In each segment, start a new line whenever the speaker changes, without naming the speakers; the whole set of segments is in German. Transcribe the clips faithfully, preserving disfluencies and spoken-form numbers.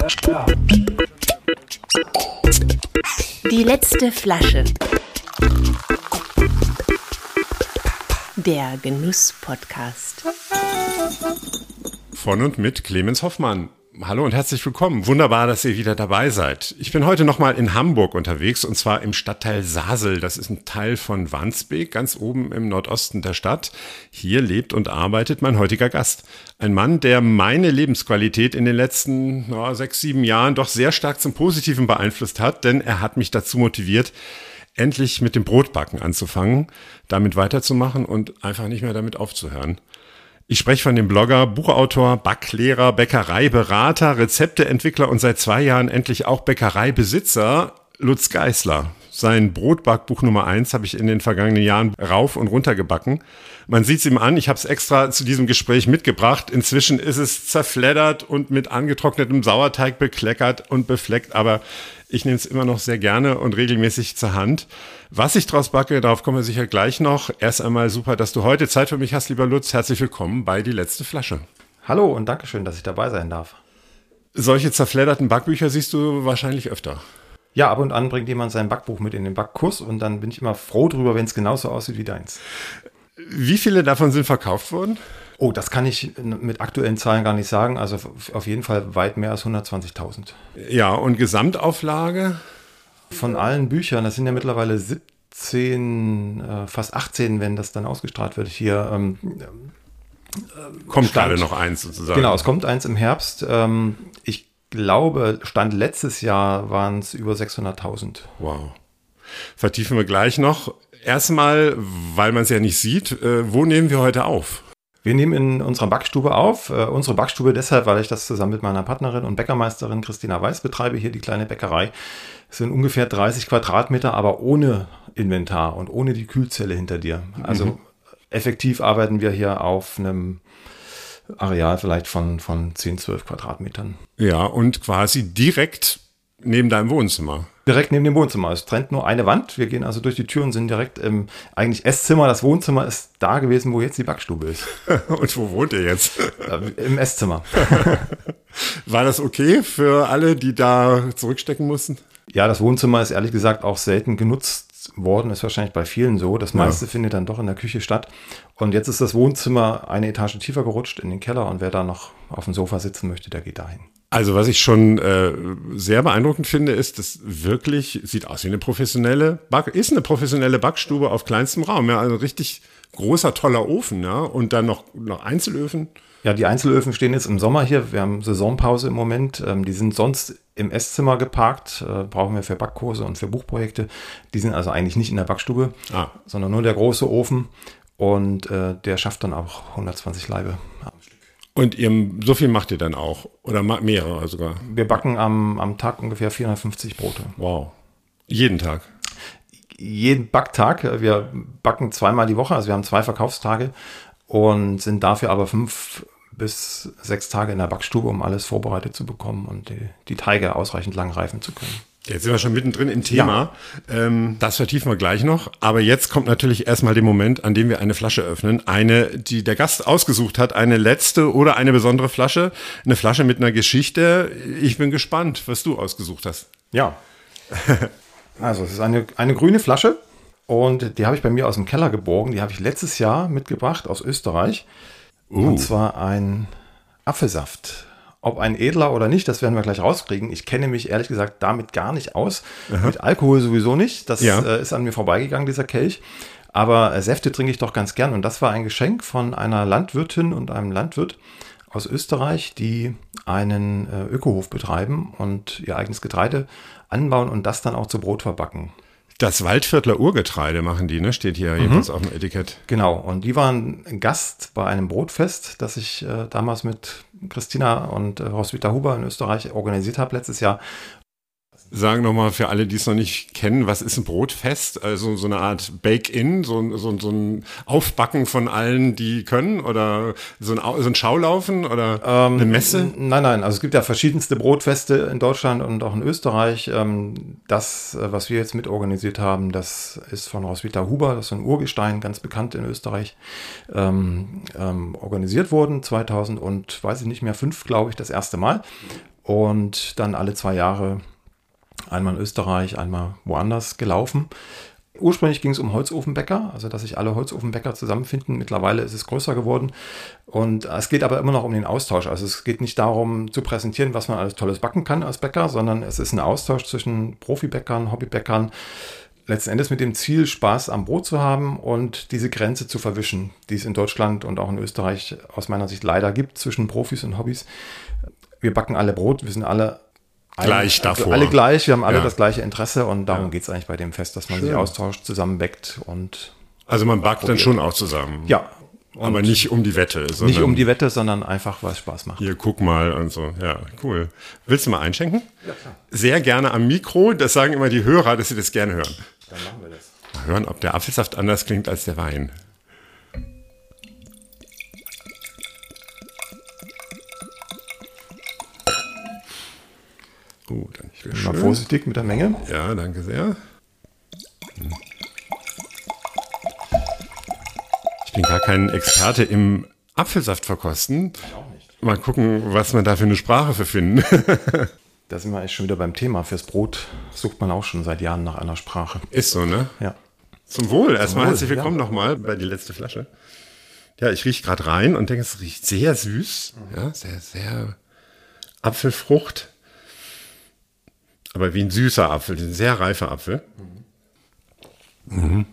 Die letzte Flasche. Der Genuss-Podcast.
Von und mit Clemens Hoffmann. Hallo und herzlich willkommen. Wunderbar, dass ihr wieder dabei seid. Ich bin heute nochmal in Hamburg unterwegs und zwar im Stadtteil Sasel. Das ist ein Teil von Wandsbek, ganz oben im Nordosten der Stadt. Hier lebt und arbeitet mein heutiger Gast. Ein Mann, der meine Lebensqualität in den letzten oh, sechs, sieben Jahren doch sehr stark zum Positiven beeinflusst hat, denn er hat mich dazu motiviert, endlich mit dem Brotbacken anzufangen, damit weiterzumachen und einfach nicht mehr damit aufzuhören. Ich spreche von dem Blogger, Buchautor, Backlehrer, Bäckereiberater, Rezepteentwickler und seit zwei Jahren endlich auch Bäckereibesitzer Lutz Geisler. Sein Brotbackbuch Nummer eins habe ich in den vergangenen Jahren rauf und runter gebacken. Man sieht es ihm an, ich habe es extra zu diesem Gespräch mitgebracht. Inzwischen ist es zerfleddert und mit angetrocknetem Sauerteig bekleckert und befleckt, aber ich nehme es immer noch sehr gerne und regelmäßig zur Hand. Was ich draus backe, darauf kommen wir sicher gleich noch. Erst einmal super, dass du heute Zeit für mich hast, lieber Lutz. Herzlich willkommen bei Die letzte Flasche.
Hallo und Dankeschön, dass ich dabei sein darf.
Solche zerfledderten Backbücher siehst du wahrscheinlich öfter.
Ja, ab und an bringt jemand sein Backbuch mit in den Backkurs und dann bin ich immer froh drüber, wenn es genauso aussieht wie deins.
Wie viele davon sind verkauft worden?
Oh, das kann ich mit aktuellen Zahlen gar nicht sagen. Also auf jeden Fall weit mehr als hundertzwanzigtausend.
Ja, und Gesamtauflage?
Von allen Büchern, das sind ja mittlerweile siebzehn, äh, fast achtzehn, wenn das dann ausgestrahlt wird hier. Ähm,
äh, kommt Stand, gerade noch eins sozusagen.
Genau, es kommt eins im Herbst. Ähm, ich glaube, Stand letztes Jahr waren es über sechshunderttausend.
Wow. Vertiefen wir gleich noch. Erstmal, weil man es ja nicht sieht, äh, wo nehmen wir heute auf?
Wir nehmen in unserer Backstube auf. Äh, unsere Backstube deshalb, weil ich das zusammen mit meiner Partnerin und Bäckermeisterin Christina Weiß betreibe, hier die kleine Bäckerei. Es sind ungefähr dreißig Quadratmeter, aber ohne Inventar und ohne die Kühlzelle hinter dir. Also mhm. effektiv arbeiten wir hier auf einem Areal vielleicht von, von zehn, zwölf Quadratmetern.
Ja, und quasi direkt neben deinem Wohnzimmer.
Direkt neben dem Wohnzimmer. Es trennt nur eine Wand. Wir gehen also durch die Tür und sind direkt im eigentlich Esszimmer. Das Wohnzimmer ist da gewesen, wo jetzt die Backstube ist.
Und wo wohnt ihr jetzt?
Im Esszimmer.
War das okay für alle, die da zurückstecken mussten?
Ja, das Wohnzimmer ist ehrlich gesagt auch selten genutzt worden. Ist wahrscheinlich bei vielen so. Das meiste ja. findet dann doch in der Küche statt. Und jetzt ist das Wohnzimmer eine Etage tiefer gerutscht in den Keller. Und wer da noch auf dem Sofa sitzen möchte, der geht dahin.
Also was ich schon äh, sehr beeindruckend finde, ist, dass wirklich, sieht aus wie eine professionelle Back, ist eine professionelle Backstube auf kleinstem Raum. Ja, also richtig großer, toller Ofen, ja, und dann noch, noch Einzelöfen.
Ja, die Einzelöfen stehen jetzt im Sommer hier. Wir haben Saisonpause im Moment. Ähm, die sind sonst im Esszimmer geparkt, äh, brauchen wir für Backkurse und für Buchprojekte. Die sind also eigentlich nicht in der Backstube, ah. sondern nur der große Ofen. Und äh, der schafft dann auch hundertzwanzig Laibe am Stück.
Und ihr, so viel macht ihr dann auch? Oder mehrere sogar?
Wir backen am, am Tag ungefähr vierhundertfünfzig Brote.
Wow. Jeden Tag?
Jeden Backtag. Wir backen zweimal die Woche, also wir haben zwei Verkaufstage und sind dafür aber fünf bis sechs Tage in der Backstube, um alles vorbereitet zu bekommen und die, die Teige ausreichend lang reifen zu können.
Jetzt sind wir schon mittendrin im Thema. Ja. Ähm, das vertiefen wir gleich noch. Aber jetzt kommt natürlich erstmal der Moment, an dem wir eine Flasche öffnen. Eine, die der Gast ausgesucht hat. Eine letzte oder eine besondere Flasche. Eine Flasche mit einer Geschichte. Ich bin gespannt, was du ausgesucht hast.
Ja. Also es ist eine, eine grüne Flasche. Und die habe ich bei mir aus dem Keller geborgen. Die habe ich letztes Jahr mitgebracht aus Österreich. Uh. Und zwar ein Apfelsaft. Ob ein edler oder nicht, das werden wir gleich rauskriegen. Ich kenne mich ehrlich gesagt damit gar nicht aus. Aha. Mit Alkohol sowieso nicht. Das ja. äh, ist an mir vorbeigegangen, dieser Kelch. Aber äh, Säfte trinke ich doch ganz gern. Und das war ein Geschenk von einer Landwirtin und einem Landwirt aus Österreich, die einen äh, Ökohof betreiben und ihr eigenes Getreide anbauen und das dann auch zu Brot verbacken.
Das Waldviertler Urgetreide machen die, ne? Steht hier mhm. jedenfalls auf dem Etikett.
Genau, und die waren Gast bei einem Brotfest, das ich äh, damals mit Christina und äh, Roswitha Huber in Österreich organisiert habe letztes Jahr.
Sagen nochmal für alle, die es noch nicht kennen, was ist ein Brotfest? Also so eine Art Bake-In, so, so, so ein Aufbacken von allen, die können? Oder so ein, so ein Schaulaufen oder ähm, eine Messe?
Nein, nein, also es gibt ja verschiedenste Brotfeste in Deutschland und auch in Österreich. Das, was wir jetzt mit organisiert haben, das ist von Roswitha Huber, das ist ein Urgestein, ganz bekannt in Österreich, ähm, ähm, organisiert worden, zweitausend und weiß ich nicht mehr, fünf, glaube ich, das erste Mal. und dann alle zwei Jahre einmal in Österreich, einmal woanders gelaufen. Ursprünglich ging es um Holzofenbäcker, also dass sich alle Holzofenbäcker zusammenfinden. Mittlerweile ist es größer geworden und es geht aber immer noch um den Austausch. Also es geht nicht darum zu präsentieren, was man alles Tolles backen kann als Bäcker, sondern es ist ein Austausch zwischen Profibäckern, Hobbybäckern, letzten Endes mit dem Ziel, Spaß am Brot zu haben und diese Grenze zu verwischen, die es in Deutschland und auch in Österreich aus meiner Sicht leider gibt zwischen Profis und Hobbys. Wir backen alle Brot, wir sind alle
Gleich
Ein, also
davor.
alle gleich, wir haben alle
Ja.
das gleiche Interesse und darum
Ja.
geht es eigentlich bei dem Fest, dass man
Schön.
sich austauscht, zusammen backt und
Also man backt dann schon auch zusammen.
ja. Und
Aber nicht um die Wette. Sondern
nicht um die Wette, sondern einfach, weil es Spaß macht.
Hier, guck mal und so. Ja, cool. Willst du mal einschenken? Ja, klar. Sehr gerne am Mikro. Das sagen immer die Hörer, dass sie das gerne hören.
Dann machen wir das.
Mal hören, ob der Apfelsaft anders klingt als der Wein. Oh, dann ich will
Mal
schön.
vorsichtig mit der Menge.
Ja, danke sehr. Hm. Ich bin gar kein Experte im Apfelsaft verkosten.
Ich auch nicht.
Mal gucken, was man da für eine Sprache für finden.
Da sind wir eigentlich schon wieder beim Thema. Fürs Brot sucht man auch schon seit Jahren nach einer Sprache.
Ist so, ne?
Ja.
Zum Wohl. Erstmal
Wohl,
herzlich willkommen
ja.
nochmal bei die letzte Flasche. Ja, ich rieche gerade rein und denke, es riecht sehr süß. Ja, sehr, sehr Apfelfrucht. Aber wie ein süßer Apfel, ein sehr reifer Apfel. Mhm.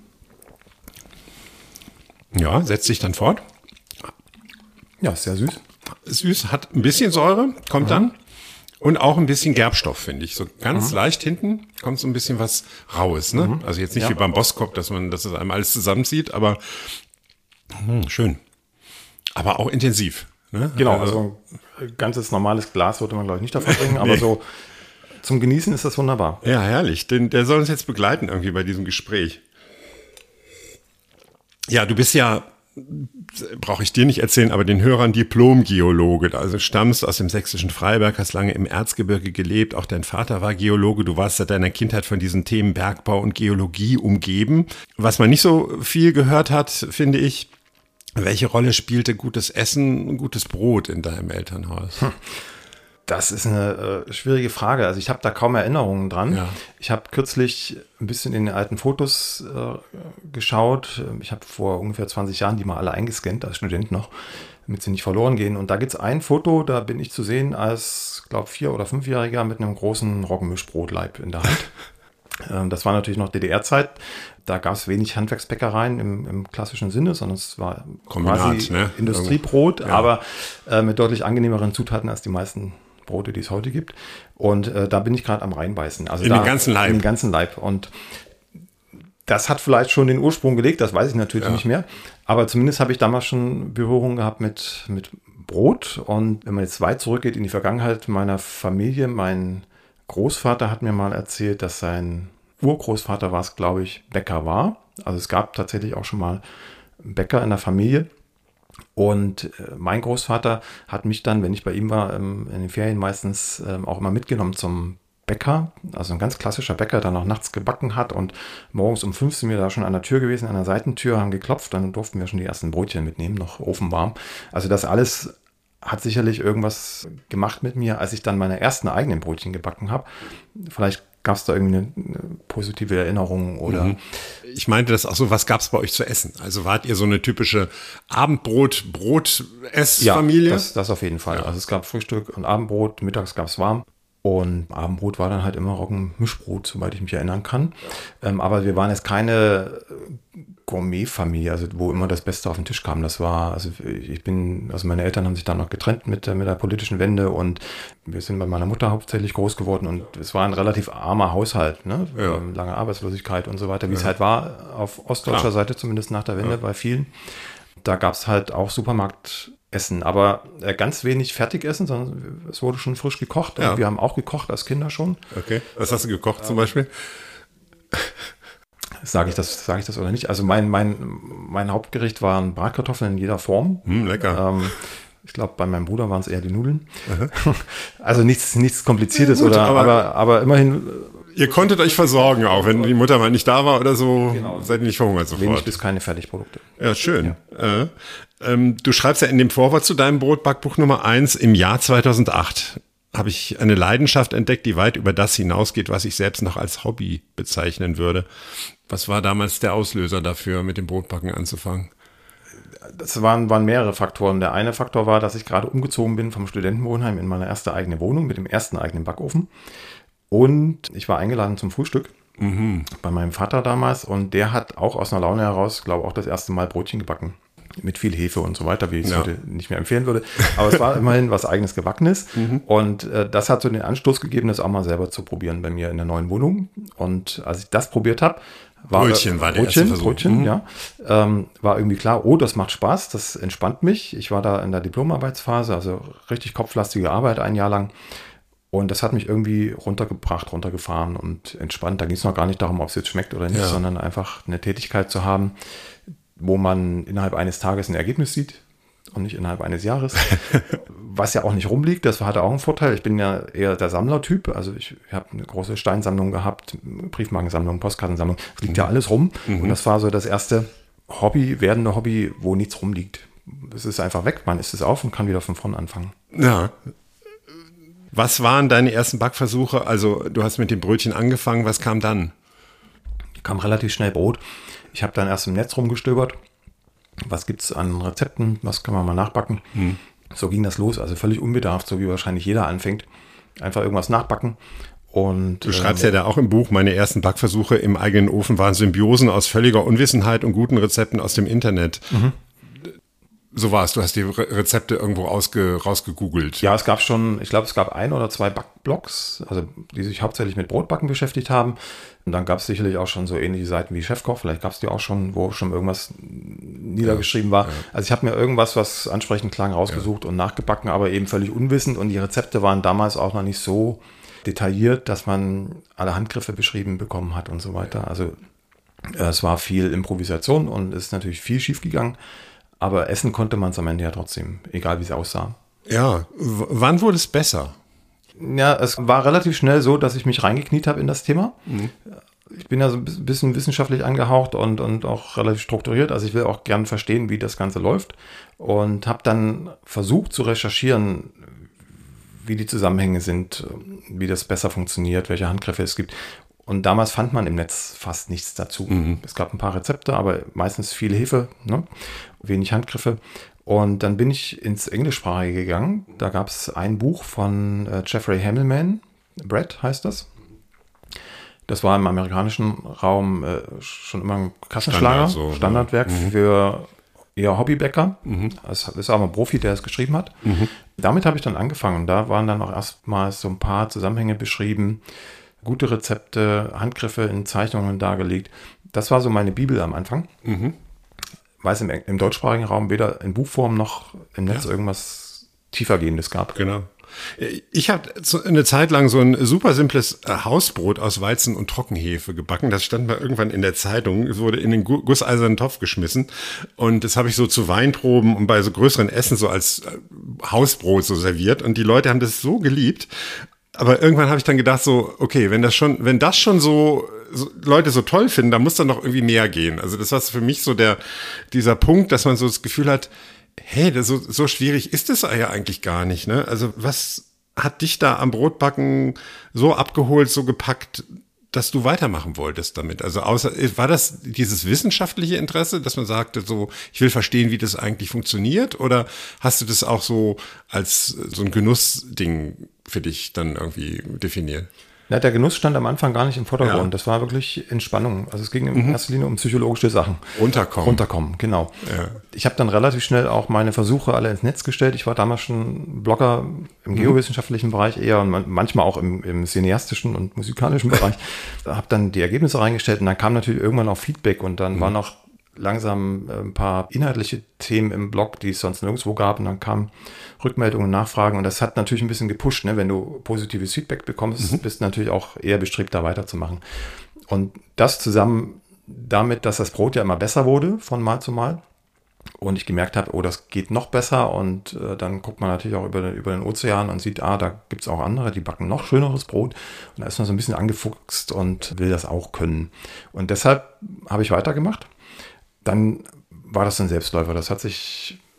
Ja, setzt sich dann fort.
Ja, ist sehr süß.
Süß, hat ein bisschen Säure, kommt dann. Und auch ein bisschen Gerbstoff, finde ich. So ganz leicht hinten kommt so ein bisschen was Raues. Ne? Also jetzt nicht
Ja.
wie beim Boskop, dass man, dass es einem alles zusammenzieht, aber hm, schön. Aber auch intensiv. Ne?
Genau,
Also,
also ein ganzes normales Glas würde man, glaube ich, nicht davon bringen, aber
Nee.
so zum Genießen ist das wunderbar.
ja, herrlich. Den, der soll uns jetzt begleiten irgendwie bei diesem Gespräch. Ja, du bist ja, brauche ich dir nicht erzählen, aber den Hörern Diplom-Geologe. Also stammst aus dem sächsischen Freiberg, hast lange im Erzgebirge gelebt. Auch dein Vater war Geologe. Du warst seit deiner Kindheit von diesen Themen Bergbau und Geologie umgeben. Was man nicht so viel gehört hat, finde ich, welche Rolle spielte gutes Essen, gutes Brot in deinem Elternhaus?
Hm. Das ist eine äh, schwierige Frage. Also ich habe da kaum Erinnerungen dran.
Ja.
Ich habe kürzlich ein bisschen in den alten Fotos äh, geschaut. Ich habe vor ungefähr zwanzig Jahren die mal alle eingescannt, als Student noch, damit sie nicht verloren gehen. Und da gibt es ein Foto, da bin ich zu sehen als, glaube vier- oder fünfjähriger mit einem großen Roggenmischbrotleib in der Hand. ähm, das war natürlich noch D D R-Zeit. Da gab es wenig Handwerksbäckereien im, im klassischen Sinne, sondern es war
Kombinat,
quasi
ne?
Industriebrot,
Ja.
aber äh, mit deutlich angenehmeren Zutaten als die meisten Brote, die es heute gibt. Und äh, da bin ich gerade am Reinbeißen. Also
In
da,
den ganzen Leib.
In den ganzen Leib. Und das hat vielleicht schon den Ursprung gelegt, das weiß ich natürlich
Ja.
nicht mehr. Aber zumindest habe ich damals schon Berührung gehabt mit, mit Brot. Und wenn man jetzt weit zurückgeht in die Vergangenheit meiner Familie, mein Großvater hat mir mal erzählt, dass sein Urgroßvater war es, glaube ich, Bäcker war. Also es gab tatsächlich auch schon mal Bäcker in der Familie. Und äh, mein Großvater hat mich dann, wenn ich bei ihm war, ähm, in den Ferien meistens ähm, auch immer mitgenommen zum Bäcker. Also ein ganz klassischer Bäcker, der noch nachts gebacken hat. Und morgens um fünf sind wir da schon an der Tür gewesen, an der Seitentür, haben geklopft. Dann durften wir schon die ersten Brötchen mitnehmen, noch ofenwarm. Also das alles hat sicherlich irgendwas gemacht mit mir, als ich dann meine ersten eigenen Brötchen gebacken habe. Vielleicht gab es da irgendwie eine, eine positive Erinnerung oder...
Mhm. Ich meinte das auch so, was gab es bei euch zu essen? Also wart ihr so eine typische Abendbrot-Brot-Ess-Familie?
Ja, das, das auf jeden Fall.
Ja.
Also es gab Frühstück und Abendbrot, mittags gab es warm. Und Abendbrot war dann halt immer Roggenmischbrot, soweit ich mich erinnern kann. Ähm, aber wir waren jetzt keine Gourmet-Familie, also wo immer das Beste auf den Tisch kam. Das war, also ich bin, also meine Eltern haben sich dann noch getrennt mit, der- mit der politischen Wende und wir sind bei meiner Mutter hauptsächlich groß geworden und es war ein relativ armer Haushalt, ne?
Ja.
Ähm, lange Arbeitslosigkeit und so weiter, wie es halt war, auf ostdeutscher
Klar.
Seite zumindest nach der Wende bei vielen. Da gab es halt auch Supermarktessen, aber äh, ganz wenig Fertigessen, sondern es wurde schon frisch gekocht.
Ja.
Und wir haben auch gekocht als Kinder schon.
Okay. Was hast du gekocht zum Beispiel?
Sage ich das, sage ich das oder nicht? Also mein, mein, mein Hauptgericht waren Bratkartoffeln in jeder Form.
Hm, lecker.
Ähm, ich glaube, bei meinem Bruder waren es eher die Nudeln. Also nichts, nichts Kompliziertes
Ja, gut,
oder,
aber-
aber, aber immerhin
Ihr konntet euch versorgen auch, wenn die Mutter mal nicht da war oder so, seid ihr nicht verhungert
wenig
sofort.
bis keine Fertigprodukte.
Ja, schön. Äh, ähm, du schreibst ja in dem Vorwort zu deinem Brotbackbuch Nummer eins, im Jahr zweitausendacht habe ich eine Leidenschaft entdeckt, die weit über das hinausgeht, was ich selbst noch als Hobby bezeichnen würde. Was war damals der Auslöser dafür, mit dem Brotbacken anzufangen?
Das waren, waren mehrere Faktoren. Der eine Faktor war, dass ich gerade umgezogen bin vom Studentenwohnheim in meine erste eigene Wohnung mit dem ersten eigenen Backofen. Und ich war eingeladen zum Frühstück mhm. bei meinem Vater damals. Und der hat auch aus einer Laune heraus, glaube ich, auch das erste Mal Brötchen gebacken. Mit viel Hefe und so weiter, wie ich es ja. heute nicht mehr empfehlen würde. Aber es war immerhin was eigenes Gebackenes. Mhm. Und äh, das hat so den Anstoß gegeben, das auch mal selber zu probieren bei mir in der neuen Wohnung. Und als ich das probiert habe, war
Brötchen war der
Brötchen,
erste Versuch.
Brötchen,
mhm.
ja. Ähm, war irgendwie klar, oh, das macht Spaß, das entspannt mich. Ich war da in der Diplomarbeitsphase, also richtig kopflastige Arbeit ein Jahr lang. Und das hat mich irgendwie runtergebracht, runtergefahren und entspannt. Da ging es noch gar nicht darum, ob es jetzt schmeckt oder nicht, ja. sondern einfach eine Tätigkeit zu haben, wo man innerhalb eines Tages ein Ergebnis sieht und nicht innerhalb eines Jahres. Was ja auch nicht rumliegt, das hatte auch einen Vorteil. Ich bin ja eher der Sammlertyp, also ich habe eine große Steinsammlung gehabt, Briefmarkensammlung, Postkartensammlung, es liegt mhm. ja alles rum. Mhm. Und das war so das erste Hobby, werdende Hobby, wo nichts rumliegt. Es ist einfach weg, man isst es auf und kann wieder von vorn anfangen.
Ja. Was waren deine ersten Backversuche? Also du hast mit dem Brötchen angefangen, was kam dann?
Kam relativ schnell Brot. Ich habe dann erst im Netz rumgestöbert. Was gibt es an Rezepten? Was kann man mal nachbacken? Hm. So ging das los. Also völlig unbedarft, so wie wahrscheinlich jeder anfängt. Einfach irgendwas nachbacken. Und,
du schreibst äh, ja da auch im Buch, meine ersten Backversuche im eigenen Ofen waren Symbiosen aus völliger Unwissenheit und guten Rezepten aus dem Internet. Mhm. So war es, du hast die Re- Rezepte irgendwo ausge, rausgegoogelt.
Ja, es gab schon, ich glaube, es gab ein oder zwei Backblogs, also die sich hauptsächlich mit Brotbacken beschäftigt haben. Und dann gab es sicherlich auch schon so ähnliche Seiten wie Chefkoch, vielleicht gab es die auch schon, wo schon irgendwas niedergeschrieben war. Ja. Also ich habe mir irgendwas, was ansprechend klang, rausgesucht ja. und nachgebacken, aber eben völlig unwissend. Und die Rezepte waren damals auch noch nicht so detailliert, dass man alle Handgriffe beschrieben bekommen hat und so weiter. Also es war viel Improvisation und es ist natürlich viel schief gegangen. Aber essen konnte man es am Ende ja trotzdem, egal wie es aussah.
Ja, w- wann wurde es besser?
Ja, es war relativ schnell so, dass ich mich reingekniet habe in das Thema. Mhm. Ich bin ja so ein bisschen wissenschaftlich angehaucht und, und auch relativ strukturiert. Also ich will auch gern verstehen, wie das Ganze läuft. Und habe dann versucht zu recherchieren, wie die Zusammenhänge sind, wie das besser funktioniert, welche Handgriffe es gibt. Und damals fand man im Netz fast nichts dazu. Mhm. Es gab ein paar Rezepte, aber meistens viel Hefe, ne? Wenig Handgriffe. Und dann bin ich ins Englischsprachige gegangen. Da gab es ein Buch von äh, Jeffrey Hammelman, Bread heißt das. Das war im amerikanischen Raum äh, schon immer ein Kassenschlager, Standard, so, Standardwerk mhm. für eher Hobbybäcker. Mhm. Das ist aber ein Profi, der es geschrieben hat. Mhm. Damit habe ich dann angefangen. Da waren dann auch erstmals so ein paar Zusammenhänge beschrieben, gute Rezepte, Handgriffe in Zeichnungen dargelegt. Das war so meine Bibel am Anfang. Mhm. Weil es im, im deutschsprachigen Raum weder in Buchform noch im Netz ja. irgendwas tiefergehendes gab.
Genau. Ich habe eine Zeit lang so ein super simples Hausbrot aus Weizen und Trockenhefe gebacken. Das stand mal irgendwann in der Zeitung. Es wurde in den gusseisernen Topf geschmissen. Und das habe ich so zu Weinproben und bei so größeren Essen so als Hausbrot so serviert. Und die Leute haben das so geliebt. Aber irgendwann habe ich dann gedacht so, okay, wenn das schon, wenn das schon so, so Leute so toll finden, dann muss da noch irgendwie mehr gehen. Also das war für mich so der, dieser Punkt, dass man so das Gefühl hat, hey, das so, so schwierig ist es ja eigentlich gar nicht, ne? Also was hat dich da am Brotbacken so abgeholt, so gepackt, dass du weitermachen wolltest damit? Also außer, war das dieses wissenschaftliche Interesse, dass man sagte so, ich will verstehen, wie das eigentlich funktioniert? Oder hast du das auch so als so ein Genussding für dich dann irgendwie definiert?
Ja, der Genuss stand am Anfang gar nicht im Vordergrund. Ja. Das war wirklich Entspannung. Also es ging in mhm. erster Linie um psychologische Sachen.
Runterkommen.
Runterkommen, genau. Ja. Ich habe dann relativ schnell auch meine Versuche alle ins Netz gestellt. Ich war damals schon Blogger im mhm. geowissenschaftlichen Bereich eher und manchmal auch im, im cineastischen und musikalischen Bereich. Habe dann die Ergebnisse reingestellt und dann kam natürlich irgendwann auch Feedback und dann mhm. waren auch langsam ein paar inhaltliche Themen im Blog, die es sonst nirgendwo gab und dann kamen Rückmeldungen, Nachfragen und das hat natürlich ein bisschen gepusht, ne? Wenn du positives Feedback bekommst, mhm. bist du natürlich auch eher bestrebt, da weiterzumachen. Und das zusammen damit, dass das Brot ja immer besser wurde von Mal zu Mal und ich gemerkt habe, oh, das geht noch besser und äh, dann guckt man natürlich auch über den, über den Ozean und sieht, ah, da gibt es auch andere, die backen noch schöneres Brot und da ist man so ein bisschen angefuchst und will das auch können. Und deshalb habe ich weitergemacht. Dann war das ein Selbstläufer. Das hat sich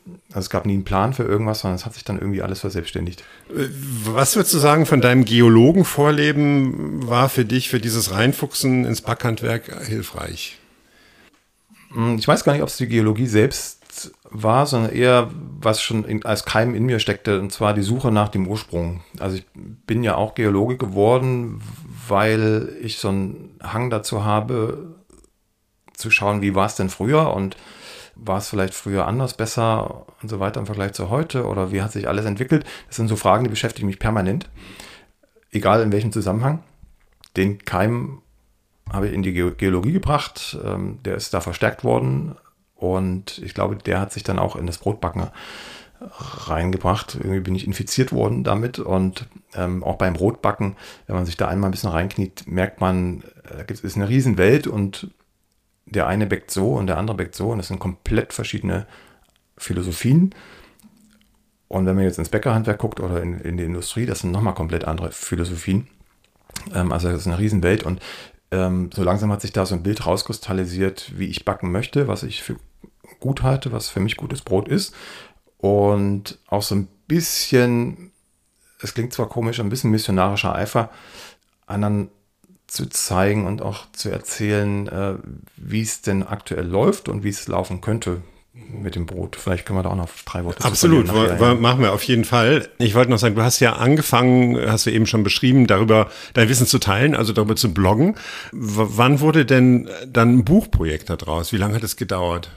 Also es gab nie einen Plan für irgendwas, sondern es hat sich dann irgendwie alles verselbstständigt.
Was würdest du sagen von deinem Geologenvorleben war für dich, für dieses Reinfuchsen ins Backhandwerk hilfreich?
Ich weiß gar nicht, ob es die Geologie selbst war, sondern eher, was schon in, als Keim in mir steckte, und zwar die Suche nach dem Ursprung. Also ich bin ja auch Geologe geworden, weil ich so einen Hang dazu habe, zu schauen, wie war es denn früher und war es vielleicht früher anders, besser und so weiter im Vergleich zu heute oder wie hat sich alles entwickelt? Das sind so Fragen, die beschäftigen mich permanent, egal in welchem Zusammenhang. Den Keim habe ich in die Ge- Geologie gebracht, ähm, der ist da verstärkt worden und ich glaube, der hat sich dann auch in das Brotbacken reingebracht. Irgendwie bin ich infiziert worden damit und ähm, auch beim Brotbacken, wenn man sich da einmal ein bisschen reinkniet, merkt man, es ist eine Riesenwelt und der eine bäckt so und der andere bäckt so und das sind komplett verschiedene Philosophien. Und wenn man jetzt ins Bäckerhandwerk guckt oder in, in die Industrie, das sind nochmal komplett andere Philosophien. Ähm, also das ist eine Riesenwelt und ähm, so langsam hat sich da so ein Bild rauskristallisiert, wie ich backen möchte, was ich für gut halte, was für mich gutes Brot ist. Und auch so ein bisschen, es klingt zwar komisch, ein bisschen missionarischer Eifer, anderen zu zeigen und auch zu erzählen, äh, wie es denn aktuell läuft und wie es laufen könnte mit dem Brot. Vielleicht können wir da auch noch drei Worte
Absolut,
zu verlieren.
Absolut, ja. Machen wir auf jeden Fall. Ich wollte noch sagen, du hast ja angefangen, hast du eben schon beschrieben, darüber dein Wissen zu teilen, also darüber zu bloggen. W- wann wurde denn dann ein Buchprojekt daraus? Wie lange hat es gedauert?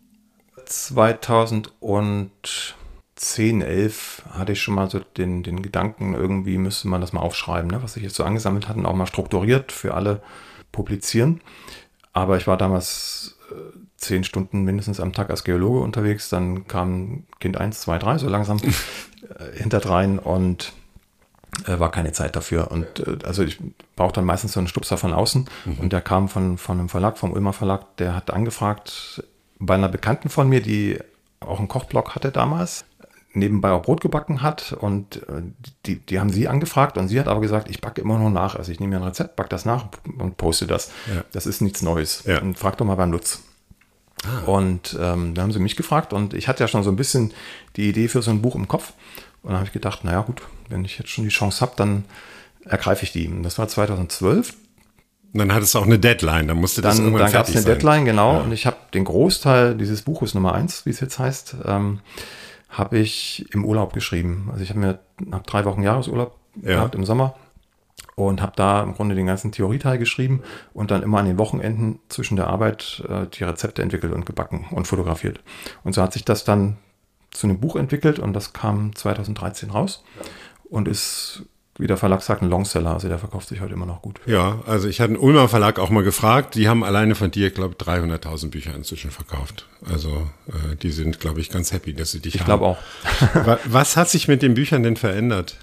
zweitausendzehn, elf hatte ich schon mal so den, den Gedanken, irgendwie müsste man das mal aufschreiben, ne? Was sich jetzt so angesammelt hat und auch mal strukturiert für alle publizieren. Aber ich war damals äh, zehn Stunden mindestens am Tag als Geologe unterwegs, dann kam Kind eins, zwei, drei so langsam äh, hinterdrein und äh, war keine Zeit dafür. Und äh, also ich brauche dann meistens so einen Stupser von außen mhm. und der kam von, von einem Verlag, vom Ulmer Verlag, der hat angefragt bei einer Bekannten von mir, die auch einen Kochblog hatte damals, nebenbei auch Brot gebacken hat und äh, die, die haben sie angefragt und sie hat aber gesagt, ich backe immer noch nach. Also ich nehme mir ein Rezept, backe das nach und poste das. Ja. Das ist nichts Neues. Ja. Und frag doch mal beim Lutz. Ah. Und ähm, da haben sie mich gefragt und ich hatte ja schon so ein bisschen die Idee für so ein Buch im Kopf. Und dann habe ich gedacht, naja gut, wenn ich jetzt schon die Chance habe, dann ergreife ich die. Und das war zweitausendzwölf.
Und dann hattest du auch eine Deadline, dann musste das
dann,
irgendwann
dann fertig sein. Dann gab es eine Deadline, genau. Ja. Und ich habe den Großteil dieses Buches Nummer eins, wie es jetzt heißt, ähm, habe ich im Urlaub geschrieben. Also ich habe mir hab drei Wochen Jahresurlaub ja. gehabt im Sommer und habe da im Grunde den ganzen Theorieteil geschrieben und dann immer an den Wochenenden zwischen der Arbeit äh, die Rezepte entwickelt und gebacken und fotografiert. Und so hat sich das dann zu einem Buch entwickelt und das kam zweitausenddreizehn raus und ist, wie der Verlag sagt, ein Longseller. Also der verkauft sich heute immer noch gut.
Ja, also ich hatte einen Ulmer Verlag auch mal gefragt. Die haben alleine von dir, glaube ich, dreihunderttausend Bücher inzwischen verkauft. Also äh, die sind, glaube ich, ganz happy, dass sie dich
ich
haben.
Ich glaube auch.
Was hat sich mit den Büchern denn verändert?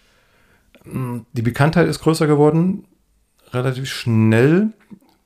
Die Bekanntheit ist größer geworden, relativ schnell.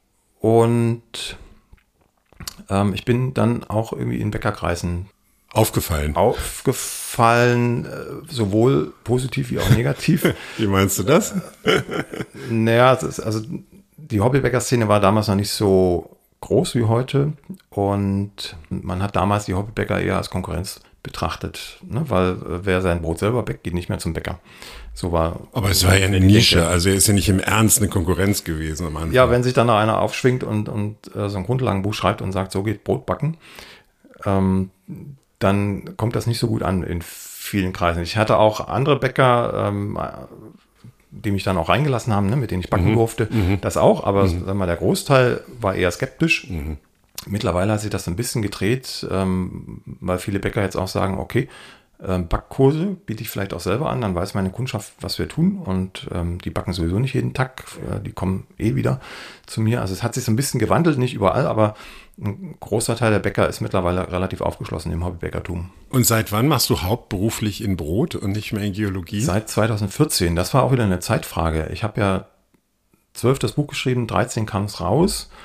Und ähm, ich bin dann auch irgendwie in Bäckerkreisen
Aufgefallen.
Aufgefallen, äh, sowohl positiv wie auch negativ.
Wie meinst du das?
Äh, naja, es ist, also die Hobbybäcker-Szene war damals noch nicht so groß wie heute und man hat damals die Hobbybäcker eher als Konkurrenz betrachtet, ne? Weil äh, wer sein Brot selber bäckt, geht nicht mehr zum Bäcker. So war.
Aber es war ja eine Nische, denke, also ist ja nicht im Ernst eine Konkurrenz gewesen am Anfang.
Ja, wenn sich dann noch einer aufschwingt und, und äh, so ein Grundlagenbuch schreibt und sagt, so geht Brot backen, ähm, dann kommt das nicht so gut an in vielen Kreisen. Ich hatte auch andere Bäcker, ähm, die mich dann auch reingelassen haben, ne, mit denen ich backen mhm. durfte, mhm. das auch, aber mhm. sagen wir mal, der Großteil war eher skeptisch. Mhm. Mittlerweile hat sich das ein bisschen gedreht, ähm, weil viele Bäcker jetzt auch sagen, okay, ähm, Backkurse biete ich vielleicht auch selber an, dann weiß meine Kundschaft, was wir tun und ähm, die backen sowieso nicht jeden Tag, äh, die kommen eh wieder zu mir. Also es hat sich so ein bisschen gewandelt, nicht überall, aber ein großer Teil der Bäcker ist mittlerweile relativ aufgeschlossen im Hobbybäckertum.
Und seit wann machst du hauptberuflich in Brot und nicht mehr in Geologie?
Seit zweitausendvierzehn. Das war auch wieder eine Zeitfrage. Ich habe ja zwölf das Buch geschrieben, dreizehn kam es raus.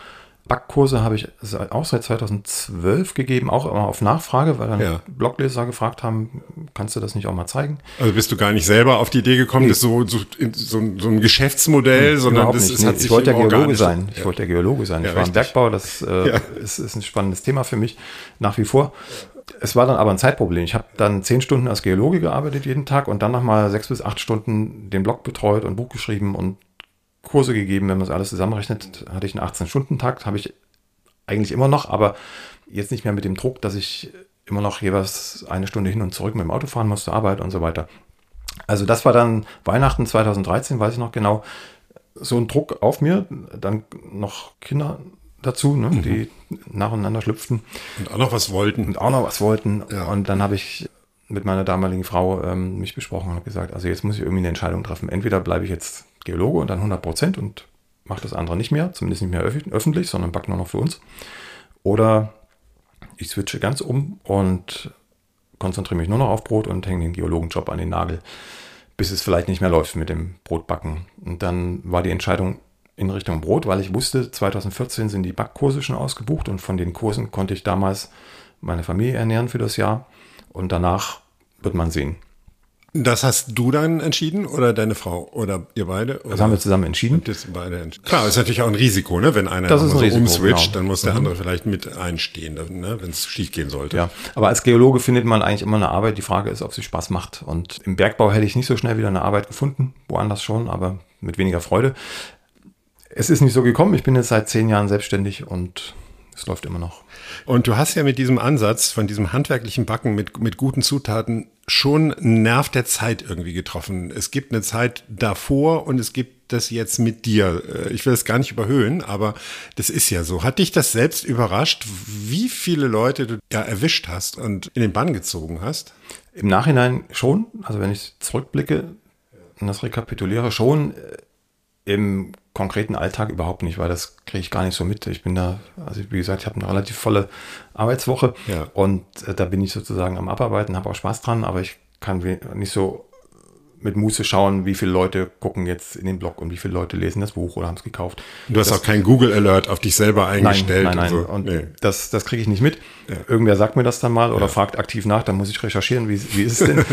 Backkurse habe ich auch seit zweitausendzwölf gegeben, auch immer auf Nachfrage, weil dann
Ja.
Blogleser gefragt haben, kannst du das nicht auch mal zeigen?
Also bist du gar nicht selber auf die Idee gekommen,
Nee.
das ist so, so, so, ein- so ein Geschäftsmodell, sondern
Überhaupt
das,
nicht.
das
Nee,
hat sich
ich wollte ja
im
Geologe
Organischen-
sein. Ich
Ja.
wollte ja Geologe sein.
Ja,
ich war im
richtig.
Bergbau, das äh,
Ja.
ist, ist ein spannendes Thema für mich nach wie vor. Es war dann aber ein Zeitproblem. Ich habe dann zehn Stunden als Geologe gearbeitet jeden Tag und dann nochmal sechs bis acht Stunden den Blog betreut und Buch geschrieben und Kurse gegeben. Wenn man das alles zusammenrechnet, hatte ich einen achtzehn-Stunden-Takt, habe ich eigentlich immer noch, aber jetzt nicht mehr mit dem Druck, dass ich immer noch jeweils eine Stunde hin und zurück mit dem Auto fahren muss zur Arbeit und so weiter. Also das war dann Weihnachten zweitausenddreizehn, weiß ich noch genau, so ein Druck auf mir, dann noch Kinder dazu, ne,
Mhm.
die nacheinander schlüpften
Und auch noch was wollten.
und auch noch was wollten.
Ja.
Und dann habe ich mit meiner damaligen Frau ähm, mich besprochen und habe gesagt, also jetzt muss ich irgendwie eine Entscheidung treffen. Entweder bleibe ich jetzt Geologe und dann hundert Prozent und mache das andere nicht mehr, zumindest nicht mehr öff- öffentlich, sondern back nur noch für uns. Oder ich switche ganz um und konzentriere mich nur noch auf Brot und hänge den Geologenjob an den Nagel, bis es vielleicht nicht mehr läuft mit dem Brotbacken. Und dann war die Entscheidung in Richtung Brot, weil ich wusste, zweitausendvierzehn sind die Backkurse schon ausgebucht und von den Kursen konnte ich damals meine Familie ernähren für das Jahr und danach wird man sehen.
Das hast du dann entschieden oder deine Frau oder ihr beide? Oder?
Das haben wir zusammen entschieden.
Das beide entschieden. Klar, ist natürlich auch ein Risiko, ne? Wenn einer
Das ist
nochmal
ein
so
Risiko,
umswitcht,
genau.
dann muss der andere vielleicht mit einstehen, ne? Wenn es schief gehen sollte.
Ja, aber als Geologe findet man eigentlich immer eine Arbeit. Die Frage ist, ob sie Spaß macht. Und im Bergbau hätte ich nicht so schnell wieder eine Arbeit gefunden, woanders schon, aber mit weniger Freude. Es ist nicht so gekommen. Ich bin jetzt seit zehn Jahren selbstständig und es läuft immer noch.
Und du hast ja mit diesem Ansatz von diesem handwerklichen Backen mit, mit guten Zutaten schon einen Nerv der Zeit irgendwie getroffen. Es gibt eine Zeit davor und es gibt das jetzt mit dir. Ich will das gar nicht überhöhen, aber das ist ja so. Hat dich das selbst überrascht, wie viele Leute du ja erwischt hast und in den Bann gezogen hast?
Im Nachhinein schon, also wenn ich zurückblicke und das rekapituliere, schon. Im konkreten Alltag überhaupt nicht, weil das kriege ich gar nicht so mit. Ich bin da, also wie gesagt, ich habe eine relativ volle Arbeitswoche
Ja.
und äh, da bin ich sozusagen am Abarbeiten, habe auch Spaß dran, aber ich kann we- nicht so mit Muße schauen, wie viele Leute gucken jetzt in den Blog und wie viele Leute lesen das Buch oder haben es gekauft.
Du hast
das,
auch kein Google Alert auf dich selber eingestellt.
Nein, nein, nein.
Und, so.
Und
Nee.
das, das kriege ich nicht mit. Irgendwer sagt mir das dann mal oder
Ja.
fragt aktiv nach, dann muss ich recherchieren, wie, wie ist es denn.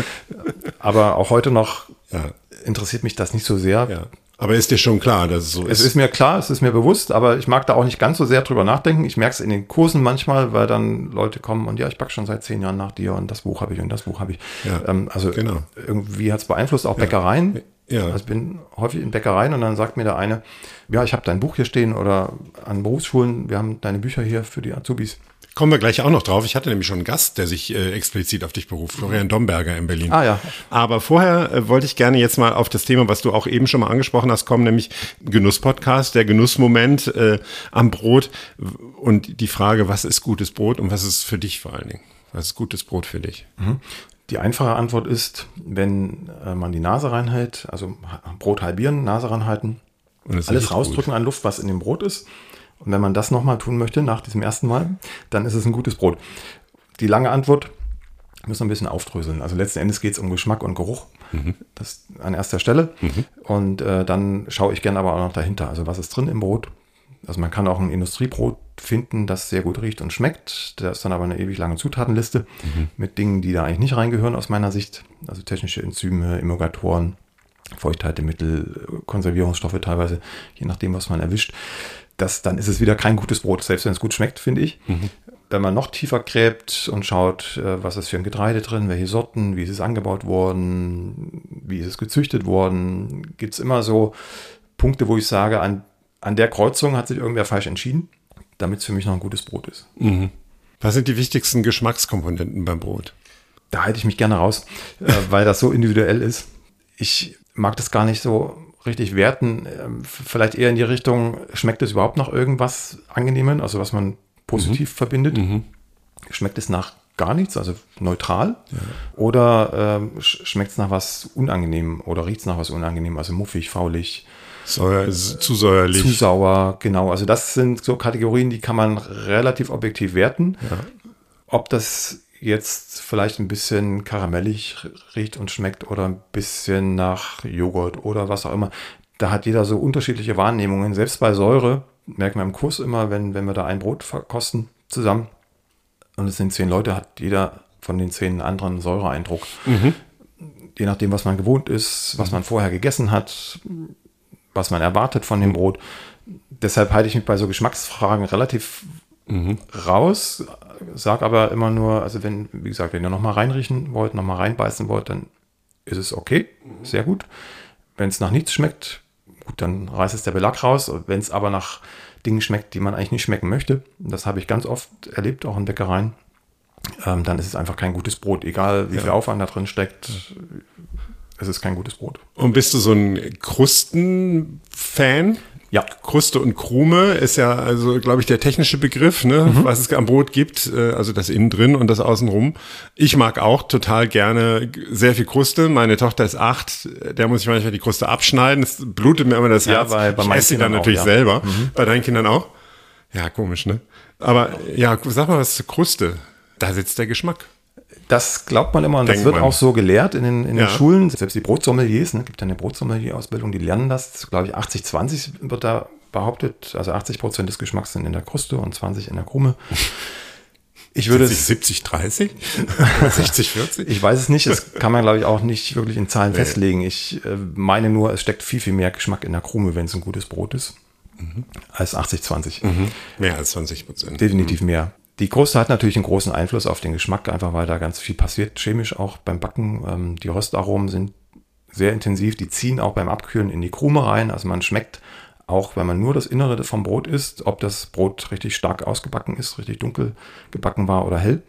Aber auch heute noch
Ja.
interessiert mich das nicht so sehr.
Ja. Aber ist dir schon klar, dass es so
Es
ist?
ist mir klar, es ist mir bewusst, aber ich mag da auch nicht ganz so sehr drüber nachdenken. Ich merke es in den Kursen manchmal, weil dann Leute kommen und ja, ich backe schon seit zehn Jahren nach dir und das Buch habe ich und das Buch habe ich.
Ja,
ähm, also
genau.
irgendwie hat es beeinflusst, auch Bäckereien.
Ja.
Also ich bin häufig in Bäckereien und dann sagt mir der eine, ja, ich habe dein Buch hier stehen oder an Berufsschulen, wir haben deine Bücher hier für die Azubis.
Kommen wir gleich auch noch drauf. Ich hatte nämlich schon einen Gast, der sich äh, explizit auf dich beruft, Florian Domberger in Berlin.
Ah ja.
Aber vorher äh, wollte ich gerne jetzt mal auf das Thema, was du auch eben schon mal angesprochen hast, kommen, nämlich Genuss-Podcast, der Genussmoment äh, am Brot und die Frage, was ist gutes Brot und was ist für dich vor allen Dingen? Was ist gutes Brot für dich?
Die einfache Antwort ist, wenn äh, man die Nase reinhält, also ha- Brot halbieren, Nase ranhalten,
Und es
alles
riecht
rausdrücken an Luft, was in dem Brot ist. Und wenn man das nochmal tun möchte, nach diesem ersten Mal, dann ist es ein gutes Brot. Die lange Antwort müssen wir ein bisschen aufdröseln. Also letzten Endes geht es um Geschmack und Geruch.
Mhm.
Das an erster Stelle.
Mhm.
Und äh, dann schaue ich gerne aber auch noch dahinter. Also was ist drin im Brot? Also man kann auch ein Industriebrot finden, das sehr gut riecht und schmeckt. Da ist dann aber eine ewig lange Zutatenliste
Mhm.
mit Dingen, die da eigentlich nicht reingehören aus meiner Sicht. Also technische Enzyme, Emulgatoren, Feuchthaltemittel, Konservierungsstoffe teilweise, je nachdem, was man erwischt. Das, dann ist es wieder kein gutes Brot, selbst wenn es gut schmeckt, finde ich.
Mhm.
Wenn man noch tiefer gräbt und schaut, äh, was ist für ein Getreide drin, welche Sorten, wie ist es angebaut worden, wie ist es gezüchtet worden, gibt es immer so Punkte, wo ich sage, an, an der Kreuzung hat sich irgendwer falsch entschieden, damit es für mich noch ein gutes Brot ist.
Mhm. Was sind die wichtigsten Geschmackskomponenten beim Brot?
Da halte ich mich gerne raus, äh, weil das so individuell ist. Ich mag das gar nicht so richtig werten. Ähm, vielleicht eher in die Richtung, schmeckt es überhaupt nach irgendwas Angenehmem, also was man positiv verbindet?
Mhm.
Schmeckt es nach gar nichts, also neutral? Ja. Oder ähm, sch- schmeckt es nach was Unangenehm oder riecht es nach was Unangenehm, also muffig, faulig,
Säuer, ist zu säuerlich.
zu sauer, genau. Also das sind so Kategorien, die kann man relativ objektiv werten.
Ja.
Ob das jetzt vielleicht ein bisschen karamellig riecht und schmeckt oder ein bisschen nach Joghurt oder was auch immer. Da hat jeder so unterschiedliche Wahrnehmungen. Selbst bei Säure merken wir im Kurs immer, wenn, wenn wir da ein Brot verkosten zusammen und es sind zehn Leute, hat jeder von den zehn einen anderen Säureeindruck. Mhm. Je nachdem, was man gewohnt ist, was man vorher gegessen hat, was man erwartet von dem Brot. Deshalb halte ich mich bei so Geschmacksfragen relativ mhm. raus, sage aber immer nur, also wenn, wie gesagt, wenn ihr nochmal reinriechen wollt, nochmal reinbeißen wollt, dann ist es okay, sehr gut. Wenn es nach nichts schmeckt, gut, dann reißt es der Belag raus. Wenn es aber nach Dingen schmeckt, die man eigentlich nicht schmecken möchte, das habe ich ganz oft erlebt, auch in Bäckereien, ähm, dann ist es einfach kein gutes Brot. Egal, wie ja. viel Aufwand da drin steckt, es ist kein gutes Brot.
Und bist du so ein Krusten-Fan?
Ja.
Kruste und Krume ist ja, also glaube ich, der technische Begriff, ne, mhm. was es am Brot gibt, also das innen drin und das außenrum. Ich mag auch total gerne sehr viel Kruste. Meine Tochter ist acht, der muss ich manchmal die Kruste abschneiden. Es blutet mir immer das
ja,
Herz.
Bei, bei
ich esse sie dann natürlich
auch,
ja. selber.
Mhm.
Bei deinen Kindern auch? Ja, komisch, ne? Aber ja, sag mal was zur Kruste. Da sitzt der Geschmack.
Das glaubt man immer und Denkt das wird man. auch so gelehrt in den, in den
ja.
Schulen. Selbst die Brotsommeliers, ne, gibt ja eine Brotsommelier-Ausbildung, die lernen das. Glaube ich, achtzig zwanzig wird da behauptet. Also achtzig Prozent des Geschmacks sind in der Kruste und zwanzig in der Krume. Ich würde es
siebzig dreißig? sechzig vierzig?
Ich weiß es nicht. Das kann man, glaube ich, auch nicht wirklich in Zahlen nee. festlegen. Ich äh, meine nur, es steckt viel, viel mehr Geschmack in der Krume, wenn es ein gutes Brot ist, mhm. als achtzig zwanzig.
Mhm. Mehr als zwanzig Prozent.
Definitiv
mhm.
mehr. Die Kruste hat natürlich einen großen Einfluss auf den Geschmack, einfach weil da ganz viel passiert, chemisch auch beim Backen. Ähm, die Röstaromen sind sehr intensiv, die ziehen auch beim Abkühlen in die Krume rein. Also man schmeckt auch, wenn man nur das Innere vom Brot isst, ob das Brot richtig stark ausgebacken ist, richtig dunkel gebacken war oder hell.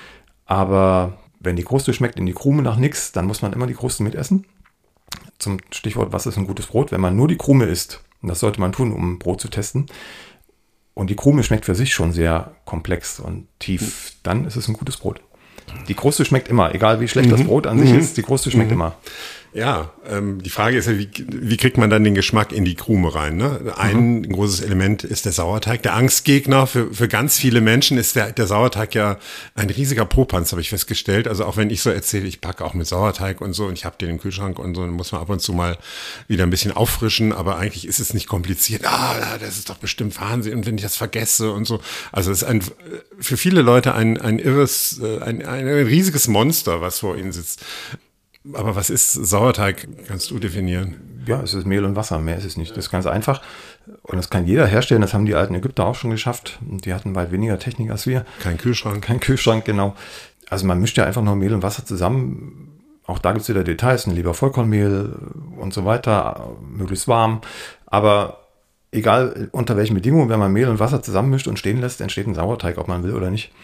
Aber wenn die Kruste schmeckt in die Krume nach nichts, dann muss man immer die Kruste mitessen. Zum Stichwort, was ist ein gutes Brot? Wenn man nur die Krume isst, und das sollte man tun, um Brot zu testen, und die Krume schmeckt für sich schon sehr komplex und tief, dann ist es ein gutes Brot. Die Kruste schmeckt immer, egal wie schlecht mhm. das Brot an sich mhm. ist, die Kruste schmeckt mhm. immer.
Ja, ähm, die Frage ist ja, wie, wie kriegt man dann den Geschmack in die Krume rein? Ne? Ein mhm. großes Element ist der Sauerteig. Der Angstgegner für, für ganz viele Menschen ist der, der Sauerteig ja ein riesiger Popanz, habe ich festgestellt. Also auch wenn ich so erzähle, ich backe auch mit Sauerteig und so und ich habe den im Kühlschrank und so, dann muss man ab und zu mal wieder ein bisschen auffrischen, aber eigentlich ist es nicht kompliziert. Ah, das ist doch bestimmt Wahnsinn und wenn ich das vergesse und so. Also es ist ein, für viele Leute ein, ein irres, ein, ein riesiges Monster, was vor ihnen sitzt. Aber was ist Sauerteig? Kannst du definieren?
Ja, es ist Mehl und Wasser, mehr ist es nicht. Das ist ganz einfach. Und das kann jeder herstellen. Das haben die alten Ägypter auch schon geschafft. Und die hatten weit weniger Technik als wir.
Kein Kühlschrank.
Kein Kühlschrank, genau. Also man mischt ja einfach nur Mehl und Wasser zusammen. Auch da gibt es wieder Details. Ein lieber Vollkornmehl und so weiter. Möglichst warm. Aber egal unter welchen Bedingungen, wenn man Mehl und Wasser zusammenmischt und stehen lässt, entsteht ein Sauerteig, ob man will oder nicht.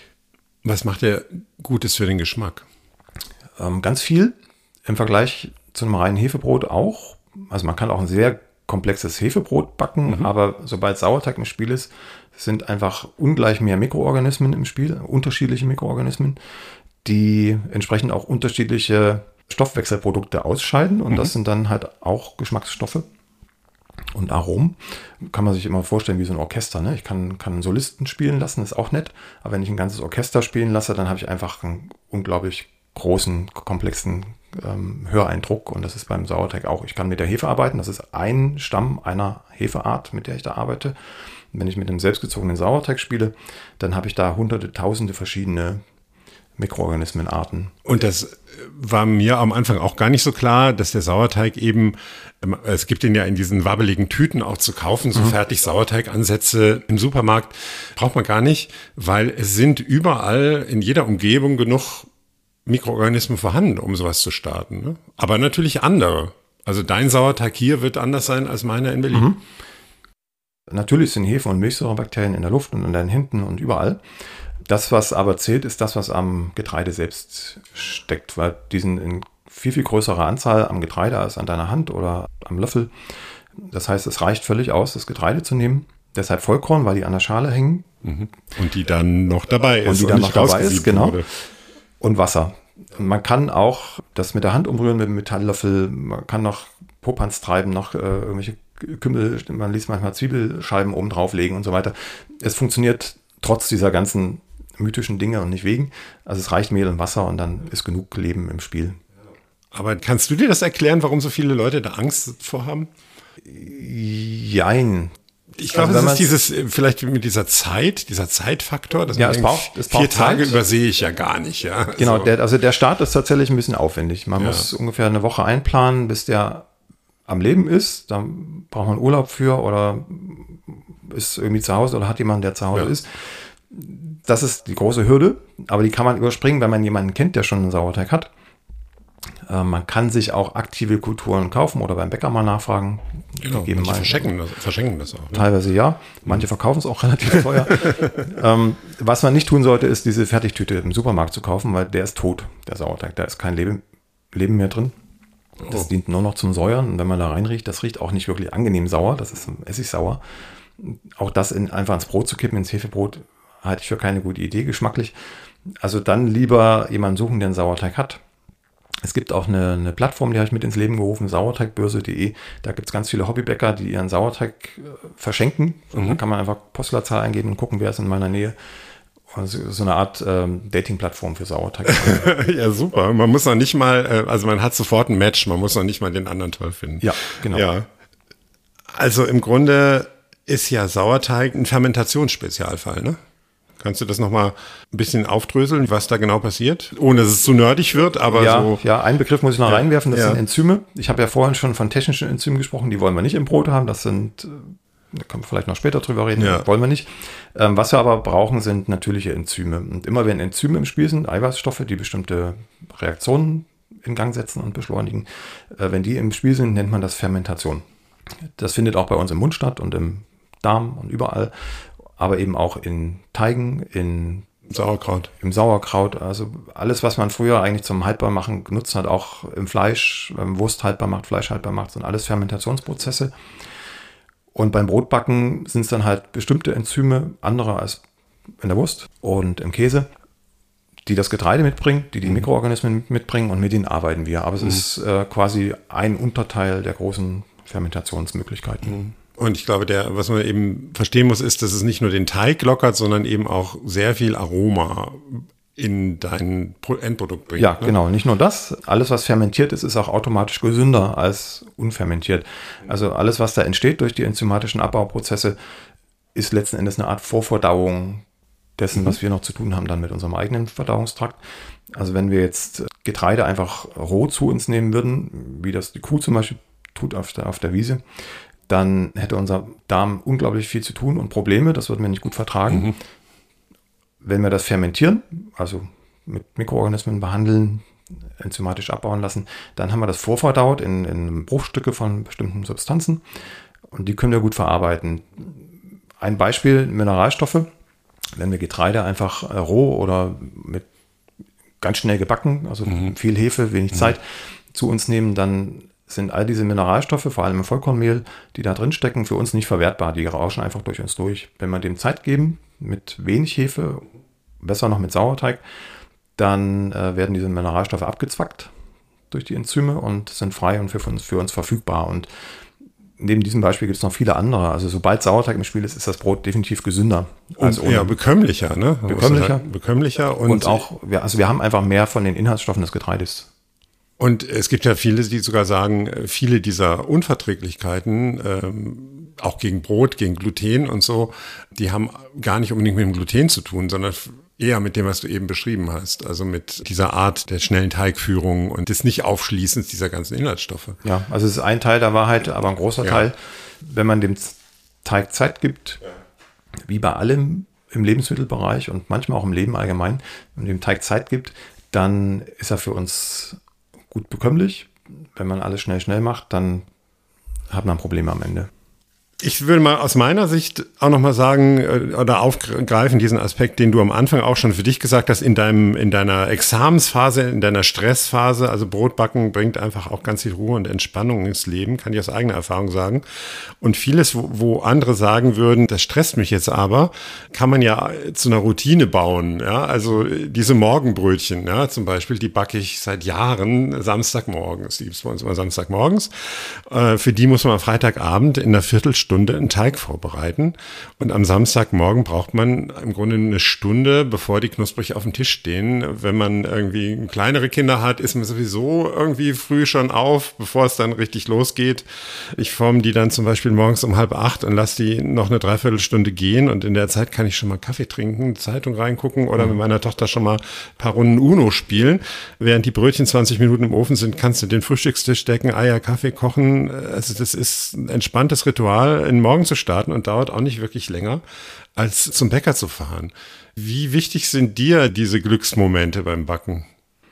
Was macht der Gutes für den Geschmack?
Ähm, ganz viel im Vergleich zu einem reinen Hefebrot auch. Also man kann auch ein sehr komplexes Hefebrot backen, mhm. aber sobald Sauerteig im Spiel ist, sind einfach ungleich mehr Mikroorganismen im Spiel, unterschiedliche Mikroorganismen, die entsprechend auch unterschiedliche Stoffwechselprodukte ausscheiden und mhm. das sind dann halt auch Geschmacksstoffe und Aromen. Kann man sich immer vorstellen wie so ein Orchester. Ne? Ich kann, kann einen Solisten spielen lassen, ist auch nett, aber wenn ich ein ganzes Orchester spielen lasse, dann habe ich einfach einen unglaublich großen, komplexen ähm, Höreindruck und das ist beim Sauerteig auch. Ich kann mit der Hefe arbeiten, das ist ein Stamm einer Hefeart, mit der ich da arbeite. Und wenn ich mit einem selbstgezogenen Sauerteig spiele, dann habe ich da hunderte, tausende verschiedene Mikroorganismenarten.
Und das war mir am Anfang auch gar nicht so klar, dass der Sauerteig eben, es gibt den ja in diesen wabbeligen Tüten auch zu kaufen, so mhm. fertig Sauerteigansätze im Supermarkt, braucht man gar nicht, weil es sind überall in jeder Umgebung genug Mikroorganismen vorhanden, um sowas zu starten. Ne? Aber natürlich andere. Also dein Sauerteig hier wird anders sein als meiner in Berlin.
Mhm. Natürlich sind Hefe- und Milchsäurebakterien in der Luft und an deinen Händen und überall. Das, was aber zählt, ist das, was am Getreide selbst steckt, weil die sind in viel, viel größerer Anzahl am Getreide als an deiner Hand oder am Löffel. Das heißt, es reicht völlig aus, das Getreide zu nehmen. Deshalb Vollkorn, weil die an der Schale hängen.
Mhm. Und die dann noch dabei ist.
Und die dann noch dabei ist, genau.
Wurde.
Und Wasser. Man kann auch das mit der Hand umrühren mit dem Metalllöffel. Man kann noch Popanz treiben, noch äh, irgendwelche Kümmel, man liest manchmal Zwiebelscheiben oben drauflegen und so weiter. Es funktioniert trotz dieser ganzen mythischen Dinge und nicht wegen. Also es reicht Mehl und Wasser und dann ist genug Leben im Spiel.
Aber kannst du dir das erklären, warum so viele Leute da Angst vorhaben?
Jein.
Ich glaube,
Also
das ist dieses, vielleicht mit dieser Zeit, dieser Zeitfaktor. Das
Ja, es braucht, es braucht
vier Tage
Zeit.
übersehe ich ja gar nicht. Ja.
Genau,
also,
der, also der Start ist tatsächlich ein bisschen aufwendig. Man
Ja.
muss ungefähr eine Woche einplanen, bis der am Leben ist. Da braucht man Urlaub für oder ist irgendwie zu Hause oder hat jemanden, der zu Hause
Ja.
ist. Das ist die große Hürde, aber die kann man überspringen, wenn man jemanden kennt, der schon einen Sauerteig hat. Äh, man kann sich auch aktive Kulturen kaufen oder beim Bäcker mal nachfragen.
genau,
Die geben
manche
mal-
verschenken das, verschenken das auch. Ne?
Teilweise ja, manche verkaufen es auch relativ teuer. ähm, was man nicht tun sollte, ist diese Fertigtüte im Supermarkt zu kaufen, weil der ist tot, der Sauerteig. Da ist kein Leben, Leben mehr drin. Das
Oh.
dient nur noch zum Säuern. Und wenn man da reinriecht, das riecht auch nicht wirklich angenehm sauer, das ist Essigsauer. Auch das in, einfach ins Brot zu kippen, ins Hefebrot, halte ich für keine gute Idee, geschmacklich. Also dann lieber jemanden suchen, der einen Sauerteig hat. Es gibt auch eine, eine Plattform, die habe ich mit ins Leben gerufen, sauerteigbörse punkt de. Da gibt es ganz viele Hobbybäcker, die ihren Sauerteig äh, verschenken. Und da kann man einfach Postleitzahl eingeben und gucken, wer ist in meiner Nähe. Also so eine Art ähm, Dating-Plattform für Sauerteig.
Ja, super. Man muss noch nicht mal, äh, also man hat sofort ein Match, man muss noch nicht mal den anderen toll finden.
Ja, genau.
Ja. Also im Grunde ist ja Sauerteig ein Fermentationsspezialfall, ne? Kannst du das nochmal ein bisschen aufdröseln, was da genau passiert? Ohne dass es zu nerdig wird, aber
ja,
so.
ja, einen Begriff muss ich noch
Ja,
reinwerfen, das
ja.
sind Enzyme. Ich habe ja vorhin schon von technischen Enzymen gesprochen, die wollen wir nicht im Brot haben. Das sind, äh, da können wir vielleicht noch später drüber reden,
Ja.
wollen wir nicht. Ähm, was wir aber brauchen, sind natürliche Enzyme. Und immer wenn Enzyme im Spiel sind, Eiweißstoffe, die bestimmte Reaktionen in Gang setzen und beschleunigen, äh, wenn die im Spiel sind, nennt man das Fermentation. Das findet auch bei uns im Mund statt und im Darm und überall, aber eben auch in Teigen, in
Sauerkraut.
im Sauerkraut, also alles, was man früher eigentlich zum Haltbarmachen genutzt hat, auch im Fleisch, ähm, Wurst haltbar macht, Fleisch haltbar macht, sind alles Fermentationsprozesse. Und beim Brotbacken sind es dann halt bestimmte Enzyme, andere als in der Wurst und im Käse, die das Getreide mitbringen, die die Mikroorganismen mitbringen und mit denen arbeiten wir. Aber es ist äh, quasi ein Unterteil der großen Fermentationsmöglichkeiten.
Und ich glaube, der, was man eben verstehen muss, ist, dass es nicht nur den Teig lockert, sondern eben auch sehr viel Aroma in dein Pro- Endprodukt bringt.
Ja,
ne?
genau. Nicht nur das. Alles, was fermentiert ist, ist auch automatisch gesünder als unfermentiert. Also alles, was da entsteht durch die enzymatischen Abbauprozesse, ist letzten Endes eine Art Vorverdauung dessen, mhm. was wir noch zu tun haben dann mit unserem eigenen Verdauungstrakt. Also wenn wir jetzt Getreide einfach roh zu uns nehmen würden, wie das die Kuh zum Beispiel tut auf der, auf der Wiese, dann hätte unser Darm unglaublich viel zu tun und Probleme. Das würden wir nicht gut vertragen. Mhm. Wenn wir das fermentieren, also mit Mikroorganismen behandeln, enzymatisch abbauen lassen, dann haben wir das vorverdaut in, in Bruchstücke von bestimmten Substanzen und die können wir gut verarbeiten. Ein Beispiel, Mineralstoffe. Wenn wir Getreide einfach äh, roh oder mit ganz schnell gebacken, also mhm. viel Hefe, wenig mhm. Zeit, zu uns nehmen, dann sind all diese Mineralstoffe, vor allem im Vollkornmehl, die da drin stecken, für uns nicht verwertbar. Die rauschen einfach durch uns durch. Wenn wir dem Zeit geben, mit wenig Hefe, besser noch mit Sauerteig, dann äh, werden diese Mineralstoffe abgezwackt durch die Enzyme und sind frei und für uns, für uns verfügbar. Und neben diesem Beispiel gibt es noch viele andere. Also sobald Sauerteig im Spiel ist, ist das Brot definitiv gesünder.
Als ohne. Ja, bekömmlicher, ne?
Bekömmlicher.
Bekömmlicher. Und,
und auch, also wir haben einfach mehr von den Inhaltsstoffen des Getreides.
Und es gibt ja viele, die sogar sagen, viele dieser Unverträglichkeiten, ähm, auch gegen Brot, gegen Gluten und so, die haben gar nicht unbedingt mit dem Gluten zu tun, sondern eher mit dem, was du eben beschrieben hast. Also mit dieser Art der schnellen Teigführung und des Nicht-Aufschließens dieser ganzen Inhaltsstoffe.
Ja, also es ist ein Teil der Wahrheit, aber ein großer ja. Teil. Wenn man dem Teig Zeit gibt, ja. wie bei allem im Lebensmittelbereich und manchmal auch im Leben allgemein, wenn man dem Teig Zeit gibt, dann ist er für uns gut bekömmlich. Wenn man alles schnell, schnell macht, dann hat man Probleme am Ende.
Ich würde mal aus meiner Sicht auch nochmal sagen oder aufgreifen diesen Aspekt, den du am Anfang auch schon für dich gesagt hast, in deinem, in deiner Examensphase, in deiner Stressphase. Also Brotbacken bringt einfach auch ganz viel Ruhe und Entspannung ins Leben, kann ich aus eigener Erfahrung sagen. Und vieles, wo, wo andere sagen würden, das stresst mich jetzt aber, kann man ja zu einer Routine bauen. Ja, also diese Morgenbrötchen, ja, zum Beispiel, die backe ich seit Jahren Samstagmorgens. Die gibt es bei uns immer Samstagmorgens. Für die muss man am Freitagabend in einer Viertelstunde Stunde einen Teig vorbereiten. Und am Samstagmorgen braucht man im Grunde eine Stunde, bevor die knusprig auf dem Tisch stehen. Wenn man irgendwie kleinere Kinder hat, ist man sowieso irgendwie früh schon auf, bevor es dann richtig losgeht. Ich forme die dann zum Beispiel morgens um halb acht und lasse die noch eine Dreiviertelstunde gehen. Und in der Zeit kann ich schon mal Kaffee trinken, Zeitung reingucken oder mit meiner Tochter schon mal ein paar Runden Uno spielen. Während die Brötchen zwanzig Minuten im Ofen sind, kannst du den Frühstückstisch decken, Eier, Kaffee kochen. Also das ist ein entspanntes Ritual, in den Morgen zu starten und dauert auch nicht wirklich länger, als zum Bäcker zu fahren. Wie wichtig sind dir diese Glücksmomente beim Backen?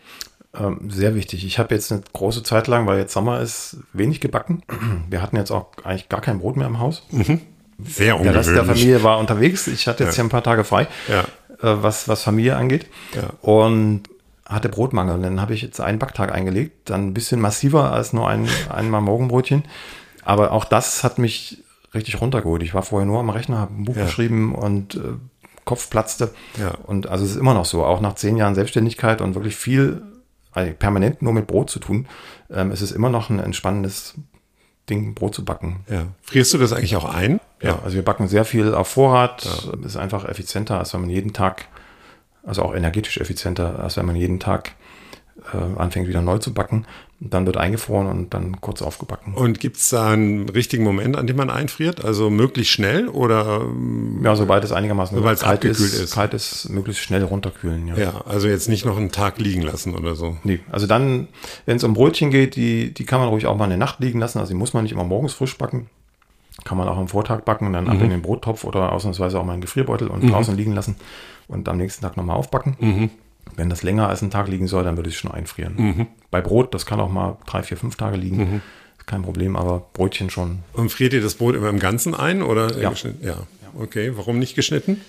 Ähm, sehr wichtig. Ich habe jetzt eine große Zeit lang, weil jetzt Sommer ist, wenig gebacken. Wir hatten jetzt auch eigentlich gar kein Brot mehr im Haus.
Mhm. Sehr ungewöhnlich.
Der Rest der Familie war unterwegs. Ich hatte jetzt
ja.
hier ein paar Tage frei,
ja.
äh, was, was Familie angeht.
Ja.
Und hatte Brotmangel. Und dann habe ich jetzt einen Backtag eingelegt. Dann ein bisschen massiver als nur ein einmal Morgenbrötchen. Aber auch das hat mich richtig runtergeholt. Ich war vorher nur am Rechner, habe ein Buch
ja.
geschrieben und äh, Kopf platzte.
Ja.
Und also es ist immer noch so, auch nach zehn Jahren Selbstständigkeit und wirklich viel, also permanent nur mit Brot zu tun, ähm, es ist immer noch ein entspannendes Ding, Brot zu backen.
Ja. Frierst du das eigentlich auch ein?
Ja, also wir backen sehr viel auf Vorrat. Ja. Ist einfach effizienter, als wenn man jeden Tag, also auch energetisch effizienter, als wenn man jeden Tag äh, anfängt wieder neu zu backen. Und dann wird eingefroren und dann kurz aufgebacken.
Und gibt es da einen richtigen Moment, an dem man einfriert? Also möglichst schnell oder?
Ja, sobald es einigermaßen
sobald es
kalt
abgekühlt
ist,
ist.
Kalt ist, möglichst schnell runterkühlen. Ja.
ja, also jetzt nicht noch einen Tag liegen lassen oder so.
Nee, also dann, wenn es um Brötchen geht, die, die kann man ruhig auch mal eine Nacht liegen lassen. Also die muss man nicht immer morgens frisch backen. Kann man auch am Vortag backen und dann mhm. ab in den Brottopf oder ausnahmsweise auch mal in den Gefrierbeutel und mhm. draußen liegen lassen und am nächsten Tag nochmal aufbacken. Mhm. Wenn das länger als einen Tag liegen soll, dann würde ich es schon einfrieren. Mhm. Bei Brot, das kann auch mal drei, vier, fünf Tage liegen. Mhm. Ist kein Problem, aber Brötchen schon.
Und friert ihr das Brot immer im Ganzen ein? Oder
ja.
geschnitten? Ja. Okay, warum nicht geschnitten?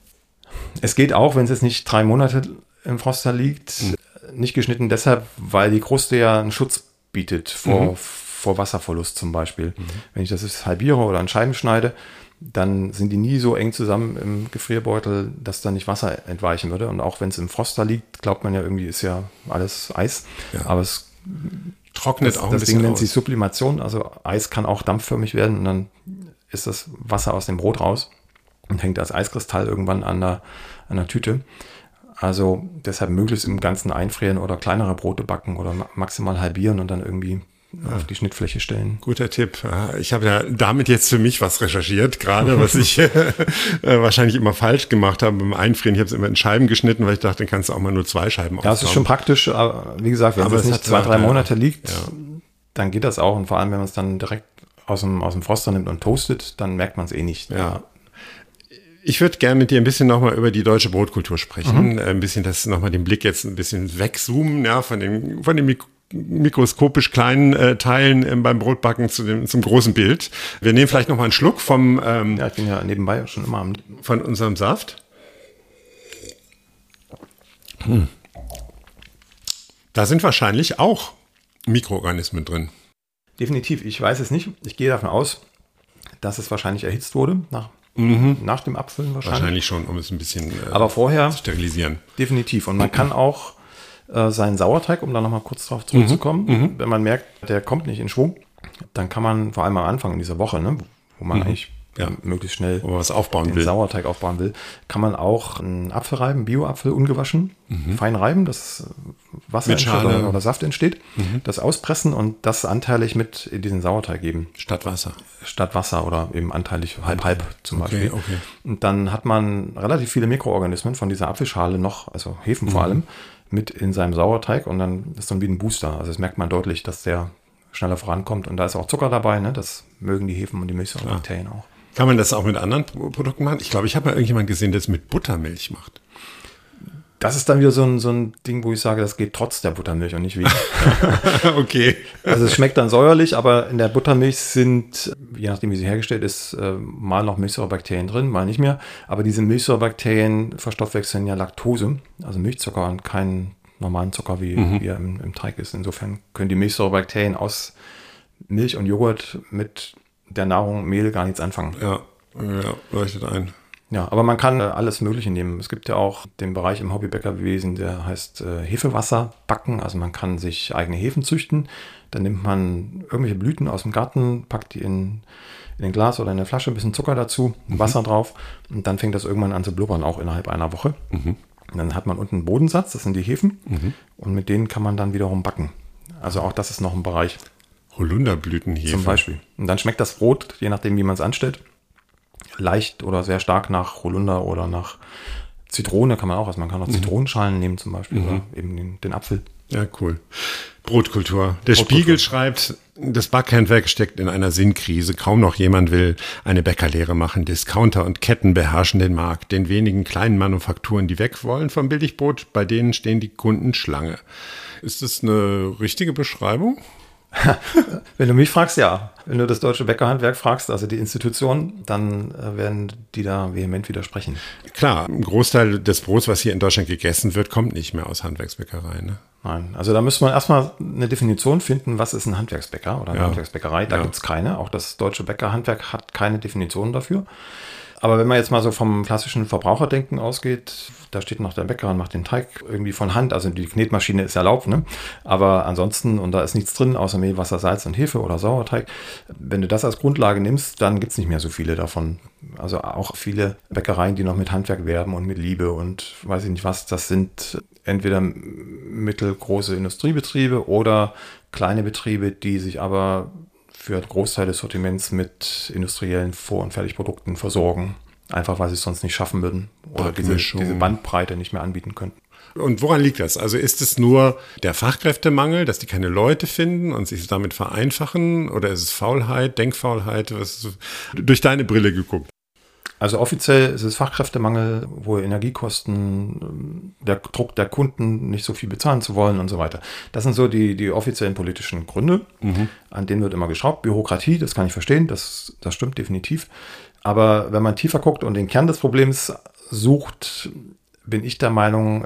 Es geht auch, wenn es jetzt nicht drei Monate im Froster liegt. Mhm. Nicht geschnitten deshalb, weil die Kruste ja einen Schutz bietet vor, mhm. vor Wasserverlust zum Beispiel. Mhm. Wenn ich das jetzt halbiere oder in Scheiben schneide, dann sind die nie so eng zusammen im Gefrierbeutel, dass da nicht Wasser entweichen würde. Und auch wenn es im Froster liegt, glaubt man ja irgendwie, ist ja alles Eis. Ja. Aber es
trocknet
das,
auch ein
das
bisschen
Ding nennt
aus.
sich Sublimation. Also Eis kann auch dampfförmig werden und dann ist das Wasser aus dem Brot raus und hängt als Eiskristall irgendwann an der, an der Tüte. Also deshalb möglichst im Ganzen einfrieren oder kleinere Brote backen oder maximal halbieren und dann irgendwie ja. auf die Schnittfläche stellen.
Guter Tipp. Ich habe ja damit jetzt für mich was recherchiert, gerade was ich äh, wahrscheinlich immer falsch gemacht habe beim Einfrieren. Ich habe es immer in Scheiben geschnitten, weil ich dachte, dann kannst du auch mal nur zwei Scheiben aufbauen.
Ja, das ist schon praktisch, aber wie gesagt, wenn aber es nicht zwei, drei Monate ja. liegt, ja. dann geht das auch. Und vor allem, wenn man es dann direkt aus dem, aus dem Froster nimmt und toastet, dann merkt man es eh nicht.
Ja. Ich würde gerne mit dir ein bisschen nochmal über die deutsche Brotkultur sprechen. Mhm. Ein bisschen das nochmal den Blick jetzt ein bisschen wegzoomen, ja, von den, von den Mik- mikroskopisch kleinen äh, Teilen äh, beim Brotbacken zu dem, zum großen Bild. Wir nehmen vielleicht nochmal einen Schluck vom, ähm,
ja, ich bin ja nebenbei schon immer am,
von unserem Saft. Hm. Da sind wahrscheinlich auch Mikroorganismen drin.
Definitiv. Ich weiß es nicht. Ich gehe davon aus, dass es wahrscheinlich erhitzt wurde nach
Mhm.
Nach dem Abfüllen wahrscheinlich.
Wahrscheinlich schon, um es ein bisschen äh,
Aber vorher
zu sterilisieren.
Definitiv. Und man kann auch äh, seinen Sauerteig, um da nochmal kurz drauf zurückzukommen,
mhm.
wenn man merkt, der kommt nicht in Schwung, dann kann man vor allem am Anfang in dieser Woche, ne, wo man mhm. eigentlich ja. möglichst schnell
wo man was aufbauen
den
will.
Sauerteig aufbauen will, kann man auch einen Apfel reiben, Bio-Apfel, ungewaschen, mhm. fein reiben, dass Wasser
mit
entsteht
Schale.
oder, oder Saft entsteht,
mhm.
das auspressen und das anteilig mit in diesen Sauerteig geben.
Statt Wasser.
Statt Wasser oder eben anteilig halb-halb zum
okay,
Beispiel.
Okay.
Und dann hat man relativ viele Mikroorganismen von dieser Apfelschale noch, also Hefen vor
mhm.
allem, mit in seinem Sauerteig und dann ist dann wie ein Booster. Also das merkt man deutlich, dass der schneller vorankommt und da ist auch Zucker dabei, ne? Das mögen die Hefen und die Milchsäurebakterien auch.
Kann man das auch mit anderen Produkten machen? Ich glaube, ich habe mal irgendjemand gesehen, der es mit Buttermilch macht.
Das ist dann wieder so ein, so ein Ding, wo ich sage, das geht trotz der Buttermilch und nicht wie.
Okay.
Also es schmeckt dann säuerlich, aber in der Buttermilch sind, je nachdem wie sie hergestellt ist, mal noch Milchsäurebakterien drin, mal nicht mehr. Aber diese Milchsäurebakterien verstoffwechseln ja Laktose, also Milchzucker und keinen normalen Zucker, wie, mhm. wie er im, im Teig ist. Insofern können die Milchsäurebakterien aus Milch und Joghurt mit der Nahrung Mehl gar nichts anfangen.
Ja, ja, leuchtet ein.
Ja, aber man kann äh, alles Mögliche nehmen. Es gibt ja auch den Bereich im Hobbybäckerwesen, der heißt äh, Hefewasser backen. Also man kann sich eigene Hefen züchten. Dann nimmt man irgendwelche Blüten aus dem Garten, packt die in, in ein Glas oder in eine Flasche, ein bisschen Zucker dazu, mhm. Wasser drauf. Und dann fängt das irgendwann an zu blubbern, auch innerhalb einer Woche. Mhm. Und dann hat man unten einen Bodensatz, das sind die Hefen. Mhm. Und mit denen kann man dann wiederum backen. Also auch das ist noch ein Bereich.
Holunderblütenhefe.
Zum Beispiel. Und dann schmeckt das Brot, je nachdem, wie man es anstellt, leicht oder sehr stark nach Holunder oder nach Zitrone kann man auch. Also man kann auch mhm. Zitronenschalen nehmen zum Beispiel mhm. oder eben den, den Apfel.
Ja, cool. Brotkultur. Der Brotkultur. Spiegel schreibt, das Backhandwerk steckt in einer Sinnkrise. Kaum noch jemand will eine Bäckerlehre machen. Discounter und Ketten beherrschen den Markt. Den wenigen kleinen Manufakturen, die weg wollen vom Billigbrot, bei denen stehen die Kunden Schlange. Ist das eine richtige Beschreibung?
Wenn du mich fragst, ja. Wenn du das deutsche Bäckerhandwerk fragst, also die Institution, dann äh, werden die da vehement widersprechen.
Klar, ein Großteil des Brots, was hier in Deutschland gegessen wird, kommt nicht mehr aus Handwerksbäckerei, ne?
Nein, also da müsste man erstmal eine Definition finden, was ist ein Handwerksbäcker oder eine ja. Handwerksbäckerei. Da ja. gibt es keine. Auch das deutsche Bäckerhandwerk hat keine Definition dafür. Aber wenn man jetzt mal so vom klassischen Verbraucherdenken ausgeht, da steht noch der Bäcker und macht den Teig irgendwie von Hand. Also die Knetmaschine ist erlaubt, ne? Aber ansonsten, und da ist nichts drin, außer Mehl, Wasser, Salz und Hefe oder Sauerteig. Wenn du das als Grundlage nimmst, dann gibt es nicht mehr so viele davon. Also auch viele Bäckereien, die noch mit Handwerk werben und mit Liebe und weiß ich nicht was, das sind entweder mittelgroße Industriebetriebe oder kleine Betriebe, die sich aber für einen Großteil des Sortiments mit industriellen Vor- und Fertigprodukten versorgen. Einfach, weil sie es sonst nicht schaffen würden oder diese, diese Bandbreite nicht mehr anbieten könnten.
Und woran liegt das? Also ist es nur der Fachkräftemangel, dass die keine Leute finden und sich damit vereinfachen? Oder ist es Faulheit, Denkfaulheit? Was ist durch deine Brille geguckt?
Also offiziell ist es Fachkräftemangel, hohe Energiekosten, der Druck der Kunden, nicht so viel bezahlen zu wollen und so weiter. Das sind so die, die offiziellen politischen Gründe. Mhm. An denen wird immer geschraubt. Bürokratie, das kann ich verstehen, das, das stimmt definitiv. Aber wenn man tiefer guckt und den Kern des Problems sucht, bin ich der Meinung,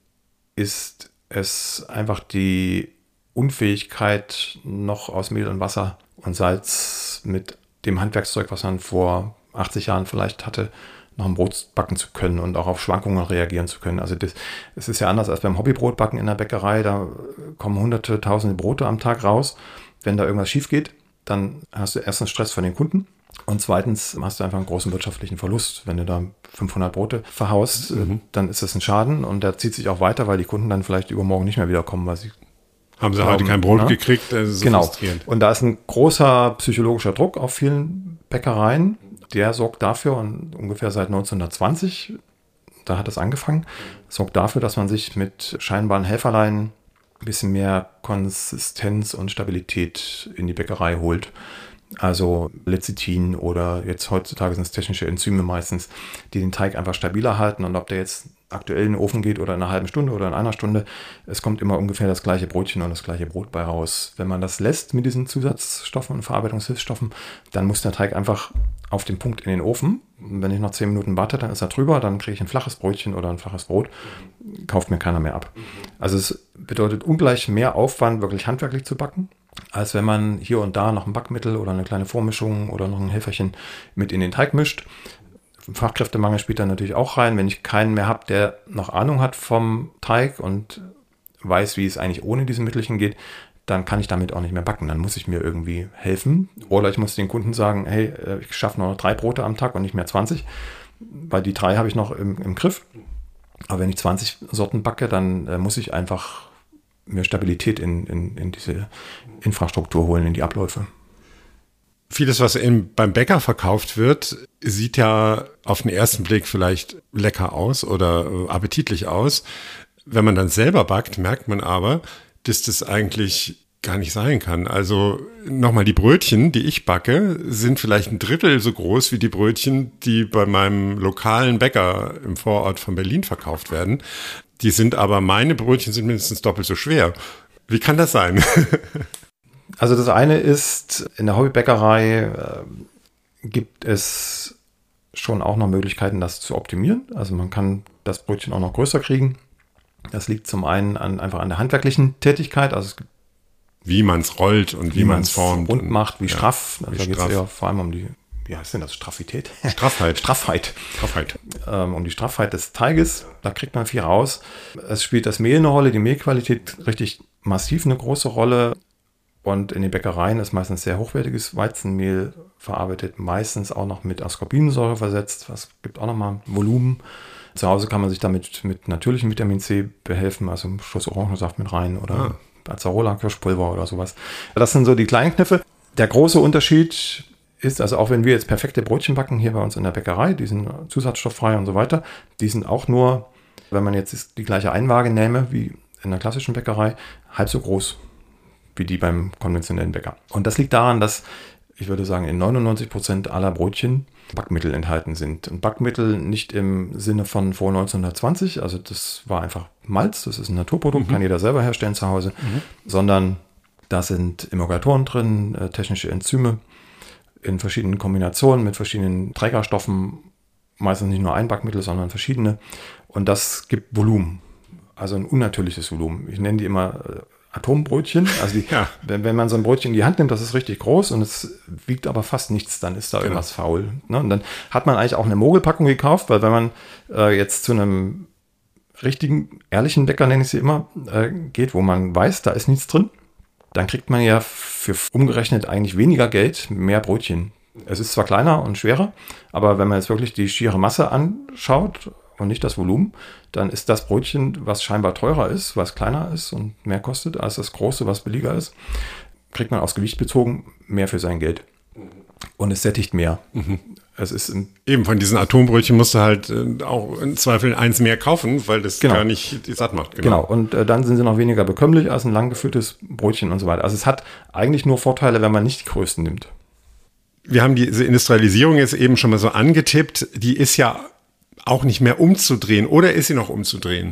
ist es einfach die Unfähigkeit, noch aus Mehl und Wasser und Salz mit dem Handwerkszeug, was man vor achtzig Jahren vielleicht hatte, noch ein Brot backen zu können und auch auf Schwankungen reagieren zu können. Also das, das ist ja anders als beim Hobbybrotbacken in der Bäckerei. Da kommen hunderte, tausende Brote am Tag raus. Wenn da irgendwas schief geht, dann hast du erstens Stress von den Kunden und zweitens hast du einfach einen großen wirtschaftlichen Verlust. Wenn du da fünfhundert Brote verhaust, mhm. dann ist das ein Schaden und der zieht sich auch weiter, weil die Kunden dann vielleicht übermorgen nicht mehr wiederkommen, weil sie
haben sie heute kein Brot
na?
gekriegt. Das ist so
genau.
frustrierend.
Und da ist ein großer psychologischer Druck auf vielen Bäckereien. Der sorgt dafür, und ungefähr seit neunzehnhundertzwanzig, da hat es angefangen, sorgt dafür, dass man sich mit scheinbaren Helferlein ein bisschen mehr Konsistenz und Stabilität in die Bäckerei holt. Also Lecithin oder jetzt heutzutage sind es technische Enzyme meistens, die den Teig einfach stabiler halten. Und ob der jetzt aktuell in den Ofen geht oder in einer halben Stunde oder in einer Stunde, es kommt immer ungefähr das gleiche Brötchen und das gleiche Brot bei raus. Wenn man das lässt mit diesen Zusatzstoffen und Verarbeitungshilfsstoffen, dann muss der Teig einfach auf den Punkt in den Ofen. Und wenn ich noch zehn Minuten warte, dann ist er drüber, dann kriege ich ein flaches Brötchen oder ein flaches Brot. Kauft mir keiner mehr ab. Also es bedeutet ungleich mehr Aufwand, wirklich handwerklich zu backen, als wenn man hier und da noch ein Backmittel oder eine kleine Vormischung oder noch ein Helferchen mit in den Teig mischt. Fachkräftemangel spielt da natürlich auch rein. Wenn ich keinen mehr habe, der noch Ahnung hat vom Teig und weiß, wie es eigentlich ohne diese Mittelchen geht, dann kann ich damit auch nicht mehr backen. Dann muss ich mir irgendwie helfen. Oder ich muss den Kunden sagen, hey, ich schaffe nur noch drei Brote am Tag und nicht mehr zwanzig, weil die drei habe ich noch im, im Griff. Aber wenn ich zwanzig Sorten backe, dann äh, muss ich einfach mehr Stabilität in, in, in diese Infrastruktur holen, in die Abläufe.
Vieles, was im, beim Bäcker verkauft wird, sieht ja auf den ersten Blick vielleicht lecker aus oder äh, appetitlich aus. Wenn man dann selber backt, merkt man aber, dass das eigentlich gar nicht sein kann. Also nochmal, die Brötchen, die ich backe, sind vielleicht ein Drittel so groß wie die Brötchen, die bei meinem lokalen Bäcker im Vorort von Berlin verkauft werden. Die sind aber, meine Brötchen sind mindestens doppelt so schwer. Wie kann das sein?
Also das eine ist, in der Hobbybäckerei äh, gibt es schon auch noch Möglichkeiten, das zu optimieren. Also man kann das Brötchen auch noch größer kriegen. Das liegt zum einen an, einfach an der handwerklichen Tätigkeit. Also es gibt,
wie man es rollt und wie, wie man es formt.
Rund macht, wie ja, straff. Also
wie
da geht es ja vor allem um die, wie heißt denn das, Straffität?
Straffheit.
Straffheit.
Straffheit.
Ähm, um die Straffheit des Teiges, da kriegt man viel raus. Es spielt das Mehl eine Rolle, die Mehlqualität richtig massiv eine große Rolle. Und in den Bäckereien ist meistens sehr hochwertiges Weizenmehl verarbeitet, meistens auch noch mit Ascorbinsäure versetzt. Das gibt auch nochmal Volumen. Zu Hause kann man sich damit mit natürlichem Vitamin C behelfen, also einen Schuss Orangensaft mit rein oder ah. Acerola, Kirschpulver oder sowas. Das sind so die kleinen Kniffe. Der große Unterschied ist, also auch wenn wir jetzt perfekte Brötchen backen hier bei uns in der Bäckerei, die sind zusatzstofffrei und so weiter, die sind auch nur, wenn man jetzt die gleiche Einwaage nähme wie in der klassischen Bäckerei, halb so groß wie die beim konventionellen Bäcker. Und das liegt daran, dass, ich würde sagen, in neunundneunzig Prozent aller Brötchen Backmittel enthalten sind. Und Backmittel nicht im Sinne von vor neunzehnhundertzwanzig, also das war einfach Malz, das ist ein Naturprodukt, mhm. kann jeder selber herstellen zu Hause, mhm. sondern da sind Emulgatoren drin, äh, technische Enzyme in verschiedenen Kombinationen mit verschiedenen Trägerstoffen, meistens nicht nur ein Backmittel, sondern verschiedene. Und das gibt Volumen, also ein unnatürliches Volumen. Ich nenne die immer äh, Atombrötchen. Also die, ja. wenn, wenn man so ein Brötchen in die Hand nimmt, das ist richtig groß und es wiegt aber fast nichts, dann ist da genau. irgendwas faul. Ne? Und dann hat man eigentlich auch eine Mogelpackung gekauft, weil wenn man äh, jetzt zu einem richtigen, ehrlichen Bäcker, nenne ich sie immer, äh, geht, wo man weiß, da ist nichts drin, dann kriegt man ja für umgerechnet eigentlich weniger Geld, mehr Brötchen. Es ist zwar kleiner und schwerer, aber wenn man jetzt wirklich die schiere Masse anschaut und nicht das Volumen, dann ist das Brötchen, was scheinbar teurer ist, was kleiner ist und mehr kostet als das große, was billiger ist, kriegt man aufs Gewicht bezogen mehr für sein Geld. Und es sättigt mehr. Mhm. Es ist
Eben von diesen Atombrötchen musst du halt äh, auch im Zweifel eins mehr kaufen, weil das genau. gar nicht satt macht.
Genau, genau. Und äh, dann sind sie noch weniger bekömmlich als ein lang gefülltes Brötchen und so weiter. Also es hat eigentlich nur Vorteile, wenn man nicht die größten nimmt.
Wir haben diese Industrialisierung jetzt eben schon mal so angetippt. Die ist ja auch nicht mehr umzudrehen. Oder ist sie noch umzudrehen?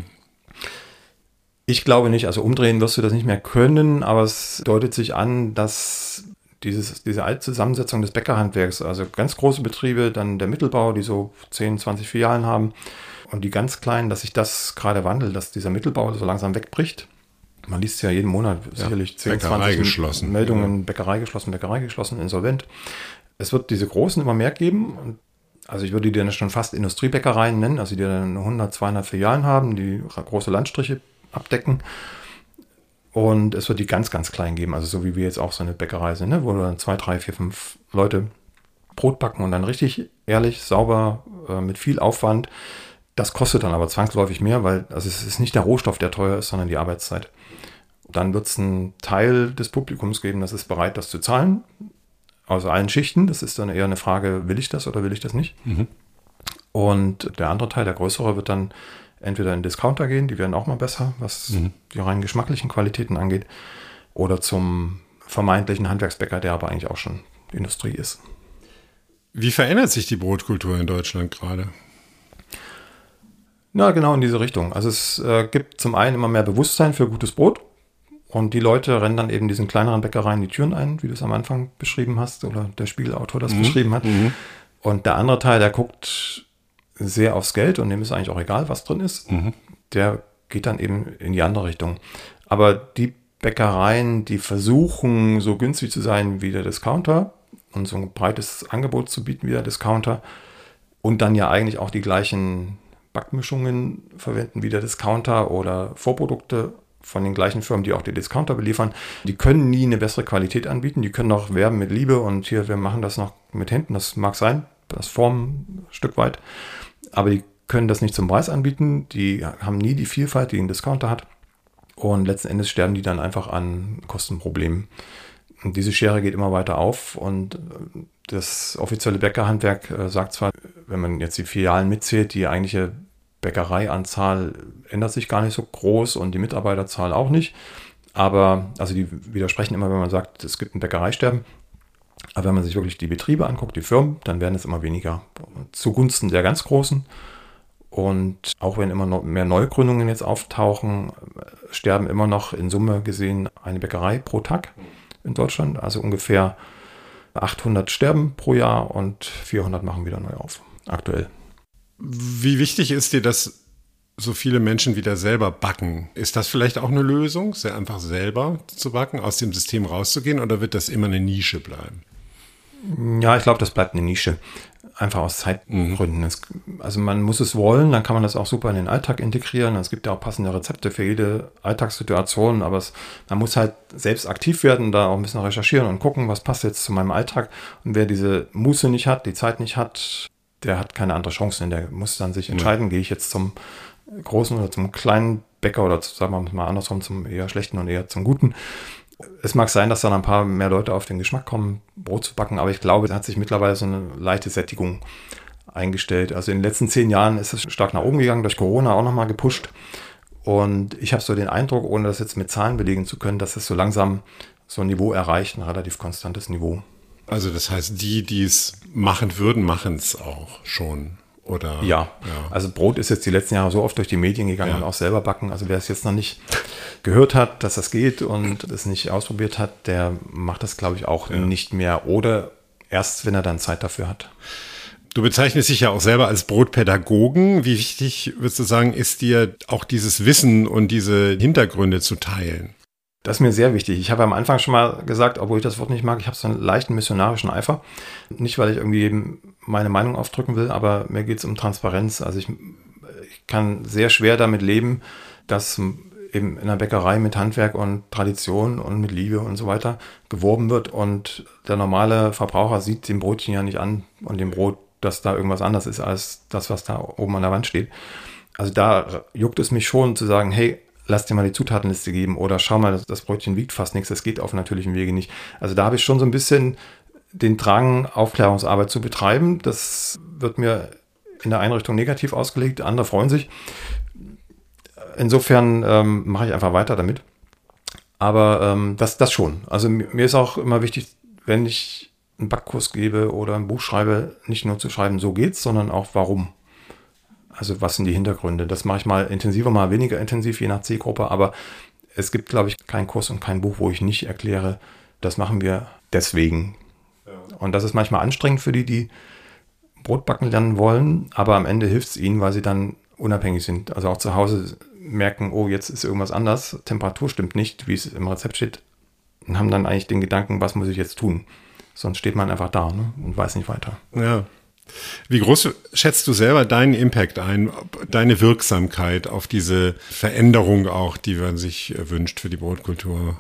Ich glaube nicht. Also umdrehen wirst du das nicht mehr können. Aber es deutet sich an, dass dieses, diese alte Zusammensetzung des Bäckerhandwerks, also ganz große Betriebe, dann der Mittelbau, die so zehn, zwanzig Filialen haben und die ganz kleinen, dass sich das gerade wandelt, dass dieser Mittelbau so langsam wegbricht. Man liest ja jeden Monat sicherlich ja, zehn, zwanzig
geschlossen.
Meldungen, ja. Bäckerei geschlossen, Bäckerei geschlossen, insolvent. Es wird diese großen immer mehr geben. Und also ich würde die dann schon fast Industriebäckereien nennen, also die dann hundert, zweihundert Filialen haben, die große Landstriche abdecken. Und es wird die ganz, ganz klein geben, also so wie wir jetzt auch so eine Bäckerei sind, ne? Wo dann zwei, drei, vier, fünf Leute Brot backen und dann richtig ehrlich, sauber, äh, mit viel Aufwand. Das kostet dann aber zwangsläufig mehr, weil also es ist nicht der Rohstoff, der teuer ist, sondern die Arbeitszeit. Dann wird es einen Teil des Publikums geben, das ist bereit, das zu zahlen. Aus allen Schichten. Das ist dann eher eine Frage, will ich das oder will ich das nicht? Mhm. Und der andere Teil, der größere, wird dann entweder in Discounter gehen, die werden auch mal besser, was mhm. die rein geschmacklichen Qualitäten angeht, oder zum vermeintlichen Handwerksbäcker, der aber eigentlich auch schon Industrie ist.
Wie verändert sich die Brotkultur in Deutschland gerade?
Na, genau in diese Richtung. Also es äh, gibt zum einen immer mehr Bewusstsein für gutes Brot. Und die Leute rennen dann eben diesen kleineren Bäckereien die Türen ein, wie du es am Anfang beschrieben hast, oder der Spiegelautor das mhm. beschrieben hat. Mhm. Und der andere Teil, der guckt sehr aufs Geld und dem ist eigentlich auch egal, was drin ist. Mhm. Der geht dann eben in die andere Richtung. Aber die Bäckereien, die versuchen, so günstig zu sein wie der Discounter und so ein breites Angebot zu bieten wie der Discounter und dann ja eigentlich auch die gleichen Backmischungen verwenden wie der Discounter oder Vorprodukte von den gleichen Firmen, die auch die Discounter beliefern, die können nie eine bessere Qualität anbieten. Die können auch werben mit Liebe und hier, wir machen das noch mit Händen. Das mag sein, das Form ein Stück weit. Aber die können das nicht zum Preis anbieten. Die haben nie die Vielfalt, die ein Discounter hat. Und letzten Endes sterben die dann einfach an Kostenproblemen. Und diese Schere geht immer weiter auf. Und das offizielle Bäckerhandwerk sagt zwar, wenn man jetzt die Filialen mitzählt, die eigentliche Bäckereianzahl ändert sich gar nicht so groß und die Mitarbeiterzahl auch nicht. Aber, also die widersprechen immer, wenn man sagt, es gibt ein Bäckereisterben. Aber wenn man sich wirklich die Betriebe anguckt, die Firmen, dann werden es immer weniger zugunsten der ganz Großen. Und auch wenn immer noch mehr Neugründungen jetzt auftauchen, sterben immer noch in Summe gesehen eine Bäckerei pro Tag in Deutschland. Also ungefähr achthundert sterben pro Jahr und vierhundert machen wieder neu auf, aktuell.
Wie wichtig ist dir, dass so viele Menschen wieder selber backen? Ist das vielleicht auch eine Lösung, sehr einfach selber zu backen, aus dem System rauszugehen, oder wird das immer eine Nische bleiben?
Ja, ich glaube, das bleibt eine Nische. Einfach aus Zeitgründen. Es, also man muss es wollen, dann kann man das auch super in den Alltag integrieren. Es gibt ja auch passende Rezepte für jede Alltagssituation, aber es, man muss halt selbst aktiv werden, da auch ein bisschen recherchieren und gucken, was passt jetzt zu meinem Alltag. Und wer diese Muße nicht hat, die Zeit nicht hat, der hat keine andere Chance. Der muss dann sich entscheiden, ja. gehe ich jetzt zum großen oder zum kleinen Bäcker oder sagen wir mal andersrum, zum eher schlechten und eher zum guten. Es mag sein, dass dann ein paar mehr Leute auf den Geschmack kommen, Brot zu backen, aber ich glaube, da hat sich mittlerweile so eine leichte Sättigung eingestellt. Also in den letzten zehn Jahren ist es stark nach oben gegangen, durch Corona auch nochmal gepusht. Und ich habe so den Eindruck, ohne das jetzt mit Zahlen belegen zu können, dass es so langsam so ein Niveau erreicht, ein relativ konstantes Niveau.
Also das heißt, die, die es machen würden, machen es auch schon. Oder,
ja. ja, also Brot ist jetzt die letzten Jahre so oft durch die Medien gegangen
ja.
und auch selber backen. Also wer es jetzt noch nicht gehört hat, dass das geht und es nicht ausprobiert hat, der macht das, glaube ich, auch ja. nicht mehr. Oder erst, wenn er dann Zeit dafür hat.
Du bezeichnest dich ja auch selber als Brotpädagogen. Wie wichtig, würdest du sagen, ist dir auch dieses Wissen und diese Hintergründe zu teilen?
Das ist mir sehr wichtig. Ich habe am Anfang schon mal gesagt, obwohl ich das Wort nicht mag, ich habe so einen leichten missionarischen Eifer. Nicht, weil ich irgendwie jedem meine Meinung aufdrücken will, aber mir geht es um Transparenz. Also ich, ich kann sehr schwer damit leben, dass eben in der Bäckerei mit Handwerk und Tradition und mit Liebe und so weiter geworben wird und der normale Verbraucher sieht dem Brotchen ja nicht an und dem Brot, dass da irgendwas anders ist als das, was da oben an der Wand steht. Also da juckt es mich schon zu sagen, hey, lass dir mal die Zutatenliste geben oder schau mal, das Brötchen wiegt fast nichts, das geht auf natürlichem Wege nicht. Also da habe ich schon so ein bisschen den Drang, Aufklärungsarbeit zu betreiben. Das wird mir in der Einrichtung negativ ausgelegt, andere freuen sich. Insofern ähm, mache ich einfach weiter damit. Aber ähm, das, das schon. Also mir ist auch immer wichtig, wenn ich einen Backkurs gebe oder ein Buch schreibe, nicht nur zu schreiben, so geht's, sondern auch warum. Also was sind die Hintergründe? Das mache ich mal intensiver, mal weniger intensiv, je nach Zielgruppe. Aber es gibt, glaube ich, keinen Kurs und kein Buch, wo ich nicht erkläre, das machen wir deswegen. Ja. Und das ist manchmal anstrengend für die, die Brotbacken lernen wollen. Aber am Ende hilft es ihnen, weil sie dann unabhängig sind. Also auch zu Hause merken, oh, jetzt ist irgendwas anders. Temperatur stimmt nicht, wie es im Rezept steht. Und haben dann eigentlich den Gedanken, was muss ich jetzt tun? Sonst steht man einfach da, ne, und weiß nicht weiter.
Ja. Wie groß schätzt du selber deinen Impact ein, deine Wirksamkeit auf diese Veränderung auch, die man sich wünscht für die Brotkultur?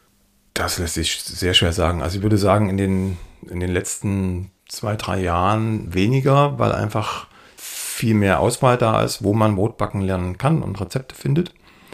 Das lässt sich sehr schwer sagen. Also ich würde sagen, in den, in den letzten zwei, drei Jahren weniger, weil einfach viel mehr Auswahl da ist, wo man Brotbacken lernen kann und Rezepte findet.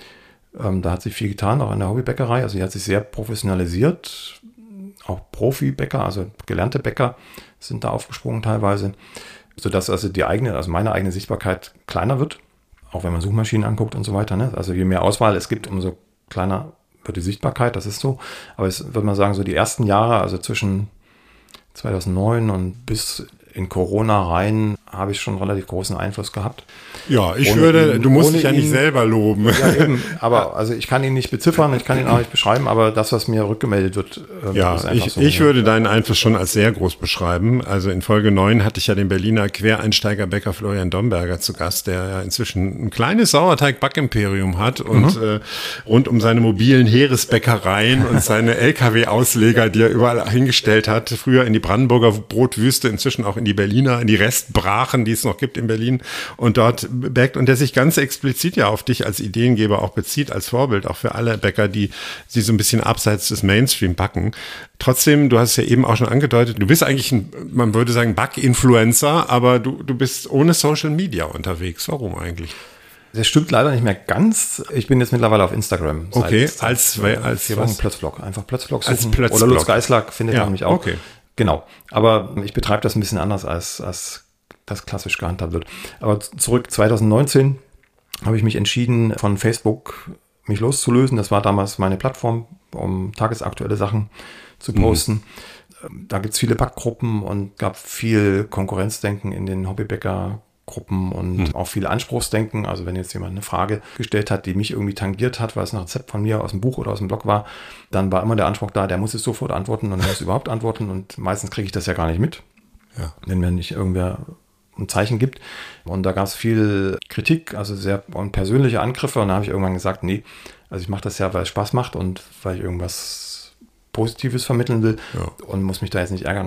Ähm, da hat sich viel getan, auch in der Hobbybäckerei. Also die hat sich sehr professionalisiert. Auch Profibäcker, also gelernte Bäcker sind da aufgesprungen teilweise, sodass also die eigene, also meine eigene Sichtbarkeit kleiner wird, auch wenn man Suchmaschinen anguckt und so weiter. Ne? Also je mehr Auswahl es gibt, umso kleiner wird die Sichtbarkeit, das ist so. Aber es würde man sagen, so die ersten Jahre, also zwischen zweitausendneun und bis in Corona rein, habe ich schon relativ großen Einfluss gehabt.
Ja, ich
ohne
würde,
ihn,
du musst dich ja
ihn,
nicht selber loben.
Ja, eben, aber also ich kann ihn nicht beziffern, ich kann ihn auch nicht beschreiben, aber das, was mir rückgemeldet wird, äh,
ja,
ist einfach
ich,
so.
Ich ja. würde deinen Einfluss schon als sehr groß beschreiben. Also in Folge neun hatte ich ja den Berliner Quereinsteigerbäcker Florian Domberger zu Gast, der ja inzwischen ein kleines Sauerteig-Backimperium hat und mhm. äh, rund um seine mobilen Heeresbäckereien und seine L K W-Ausleger, die er überall hingestellt hat, früher in die Brandenburger Brotwüste, inzwischen auch in die Berliner, in die Restbrachen, die es noch gibt in Berlin und dort bäckt und der sich ganz explizit ja auf dich als Ideengeber auch bezieht, als Vorbild, auch für alle Bäcker, die sie so ein bisschen abseits des Mainstream backen. Trotzdem, du hast es ja eben auch schon angedeutet, du bist eigentlich ein, man würde sagen, Back-Influencer, aber du, du bist ohne Social Media unterwegs. Warum eigentlich?
Das stimmt leider nicht mehr ganz. Ich bin jetzt mittlerweile auf Instagram.
Okay,
seit,
als,
seit,
als
vier Wochen Plötzblog. Einfach Plötzblog suchen.
Als Plötzblog.
Oder Lutz Geißler findet
ja,
man mich auch.
Okay.
Genau. Aber ich betreibe das ein bisschen anders, als, als das klassisch gehandhabt wird. Aber zurück zweitausendneunzehn habe ich mich entschieden, von Facebook mich loszulösen. Das war damals meine Plattform, um tagesaktuelle Sachen zu posten. Mhm. Da gibt es viele Backgruppen und gab viel Konkurrenzdenken in den Hobbybäcker-Gruppen und mhm. auch viel Anspruchsdenken. Also wenn jetzt jemand eine Frage gestellt hat, die mich irgendwie tangiert hat, weil es ein Rezept von mir aus dem Buch oder aus dem Blog war, dann war immer der Anspruch da, der muss es sofort antworten und muss überhaupt antworten. Und meistens kriege ich das ja gar nicht mit, ja. wenn mir nicht irgendwer ein Zeichen gibt. Und da gab es viel Kritik, also sehr und persönliche Angriffe. Und da habe ich irgendwann gesagt, nee, also ich mache das ja, weil es Spaß macht und weil ich irgendwas Positives vermitteln will ja. und muss mich da jetzt nicht ärgern,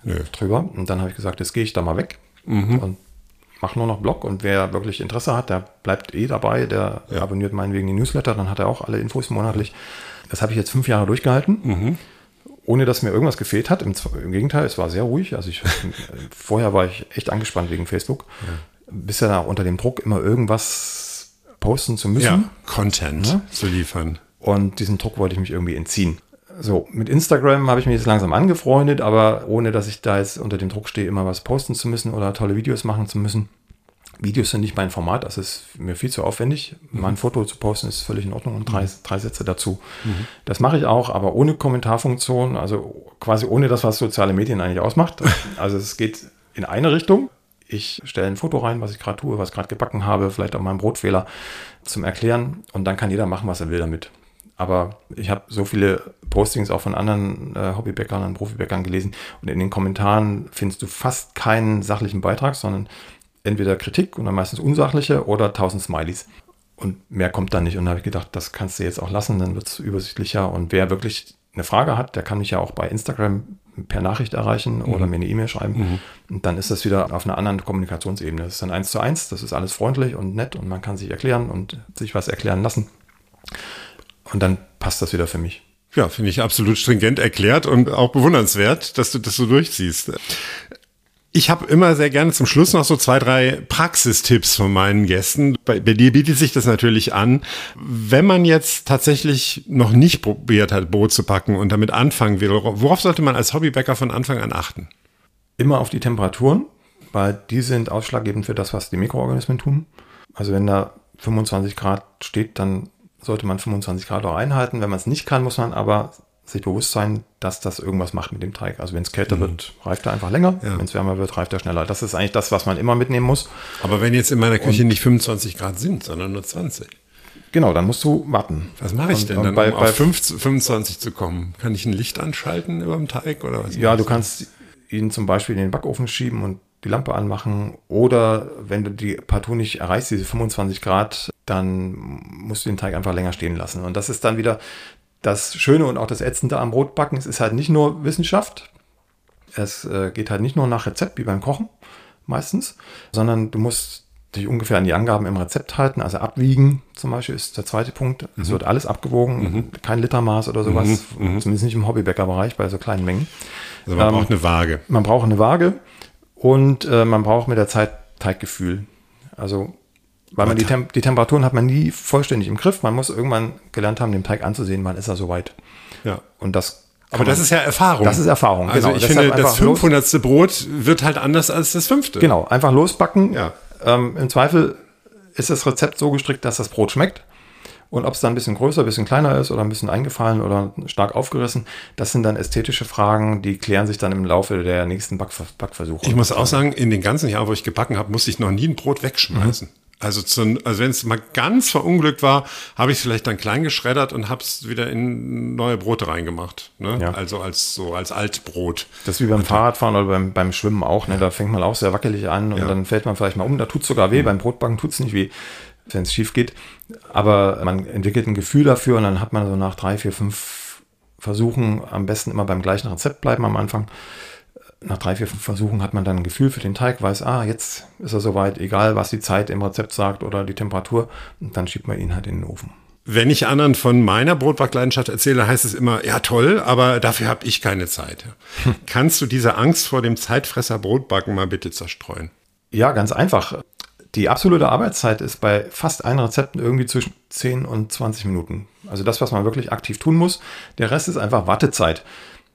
Nö.
drüber. Und dann habe ich gesagt, jetzt gehe ich da mal weg
Mhm.
und mache nur noch Blog. Und wer wirklich Interesse hat, der bleibt eh dabei, der
Ja.
abonniert meinetwegen die Newsletter, dann hat er auch alle Infos monatlich. Das habe ich jetzt fünf Jahre durchgehalten,
Mhm.
ohne dass mir irgendwas gefehlt hat. Im, Im Gegenteil, es war sehr ruhig. Also ich, vorher war ich echt angespannt wegen Facebook. Ja. Bisher da unter dem Druck, immer irgendwas posten zu müssen.
Ja, Content
Ja.
zu liefern.
Und diesem Druck wollte ich mich irgendwie entziehen. So, mit Instagram habe ich mich jetzt langsam angefreundet, aber ohne, dass ich da jetzt unter dem Druck stehe, immer was posten zu müssen oder tolle Videos machen zu müssen. Videos sind nicht mein Format, das ist mir viel zu aufwendig. Mhm. Mal ein Foto zu posten ist völlig in Ordnung und drei, mhm. drei Sätze dazu. Mhm. Das mache ich auch, aber ohne Kommentarfunktion, also quasi ohne das, was soziale Medien eigentlich ausmacht. Also es geht in eine Richtung. Ich stelle ein Foto rein, was ich gerade tue, was ich gerade gebacken habe, vielleicht auch mal einen Brotfehler zum Erklären und dann kann jeder machen, was er will damit. Aber ich habe so viele Postings auch von anderen äh, Hobbybäckern und Profibäckern gelesen und in den Kommentaren findest du fast keinen sachlichen Beitrag, sondern entweder Kritik und dann meistens unsachliche oder tausend Smileys. Und mehr kommt da nicht. Und da habe ich gedacht, das kannst du jetzt auch lassen, dann wird es übersichtlicher. Und wer wirklich eine Frage hat, der kann mich ja auch bei Instagram per Nachricht erreichen mhm. oder mir eine E-Mail schreiben. Mhm. Und dann ist das wieder auf einer anderen Kommunikationsebene. Das ist dann eins zu eins, das ist alles freundlich und nett und man kann sich erklären und sich was erklären lassen. Und dann passt das wieder für mich.
Ja, finde ich absolut stringent erklärt und auch bewundernswert, dass du das so durchziehst. Ich habe immer sehr gerne zum Schluss noch so zwei, drei Praxistipps von meinen Gästen. Bei, bei dir bietet sich das natürlich an. Wenn man jetzt tatsächlich noch nicht probiert hat, Brot zu backen und damit anfangen will, worauf sollte man als Hobbybäcker von Anfang an achten?
Immer auf die Temperaturen, weil die sind ausschlaggebend für das, was die Mikroorganismen tun. Also wenn da fünfundzwanzig Grad steht, dann sollte man fünfundzwanzig Grad auch einhalten. Wenn man es nicht kann, muss man aber sich bewusst sein, dass das irgendwas macht mit dem Teig. Also wenn es kälter mhm. wird, reift er einfach länger. Ja. Wenn es wärmer wird, reift er schneller. Das ist eigentlich das, was man immer mitnehmen muss.
Aber wenn jetzt in meiner Küche und nicht fünfundzwanzig Grad sind, sondern nur zwanzig.
Genau, dann musst du warten.
Was mache ich denn
und,
dann,
bei,
um
bei
auf fünfundzwanzig zu kommen? Kann ich ein Licht anschalten über dem Teig oder was?
Ja, du kannst ihn zum Beispiel in den Backofen schieben und die Lampe anmachen. Oder wenn du die partout nicht erreichst, diese fünfundzwanzig Grad, dann musst du den Teig einfach länger stehen lassen. Und das ist dann wieder das Schöne und auch das Ätzende am Brotbacken. Es ist halt nicht nur Wissenschaft. Es äh, geht halt nicht nur nach Rezept wie beim Kochen meistens, sondern du musst dich ungefähr an die Angaben im Rezept halten. Also abwiegen zum Beispiel ist der zweite Punkt. Es mhm. wird alles abgewogen, mhm. kein Litermaß oder sowas. Mhm. Zumindest nicht im Hobbybäckerbereich bei so kleinen Mengen.
Also man ähm, braucht eine Waage.
Man braucht eine Waage und äh, man braucht mit der Zeit Teiggefühl. Also weil man die, Tem- die Temperaturen hat man nie vollständig im Griff. Man muss irgendwann gelernt haben, den Teig anzusehen, wann ist er soweit.
Ja.
Und das
Aber das ist ja Erfahrung.
Das ist Erfahrung,
Also
genau.
ich
Deshalb
finde, das
einfach los-
fünfhundertste Brot wird halt anders als das fünfte.
Genau, einfach losbacken.
Ja.
Ähm, Im Zweifel ist das Rezept so gestrickt, dass das Brot schmeckt. Und ob es dann ein bisschen größer, ein bisschen kleiner ist oder ein bisschen eingefallen oder stark aufgerissen, das sind dann ästhetische Fragen, die klären sich dann im Laufe der nächsten Backver- Backversuche.
Ich muss auch sagen, in den ganzen Jahren, wo ich gebacken habe, musste ich noch nie ein Brot wegschmeißen. Mhm. Also, zu, also wenn es mal ganz verunglückt war, habe ich es vielleicht dann klein geschreddert und habe es wieder in neue Brote reingemacht. Ne? Ja. Also als so als Altbrot.
Das ist wie beim und Fahrradfahren oder beim, beim Schwimmen auch. Ne? Da fängt man auch sehr wackelig an und ja. dann fällt man vielleicht mal um. Da tut es sogar weh. Mhm. Beim Brotbacken tut es nicht weh, wenn es schief geht. Aber man entwickelt ein Gefühl dafür und dann hat man so nach drei, vier, fünf Versuchen am besten immer beim gleichen Rezept bleiben am Anfang. Nach drei, vier, fünf Versuchen hat man dann ein Gefühl für den Teig, weiß, ah, jetzt ist er soweit, egal was die Zeit im Rezept sagt oder die Temperatur, und dann schiebt man ihn halt in den Ofen.
Wenn ich anderen von meiner Brotbackleidenschaft erzähle, heißt es immer, ja toll, aber dafür habe ich keine Zeit. Hm. Kannst du diese Angst vor dem Zeitfresser Brotbacken mal bitte zerstreuen?
Ja, ganz einfach. Die absolute Arbeitszeit ist bei fast allen Rezepten irgendwie zwischen zehn und zwanzig Minuten. Also das, was man wirklich aktiv tun muss. Der Rest ist einfach Wartezeit.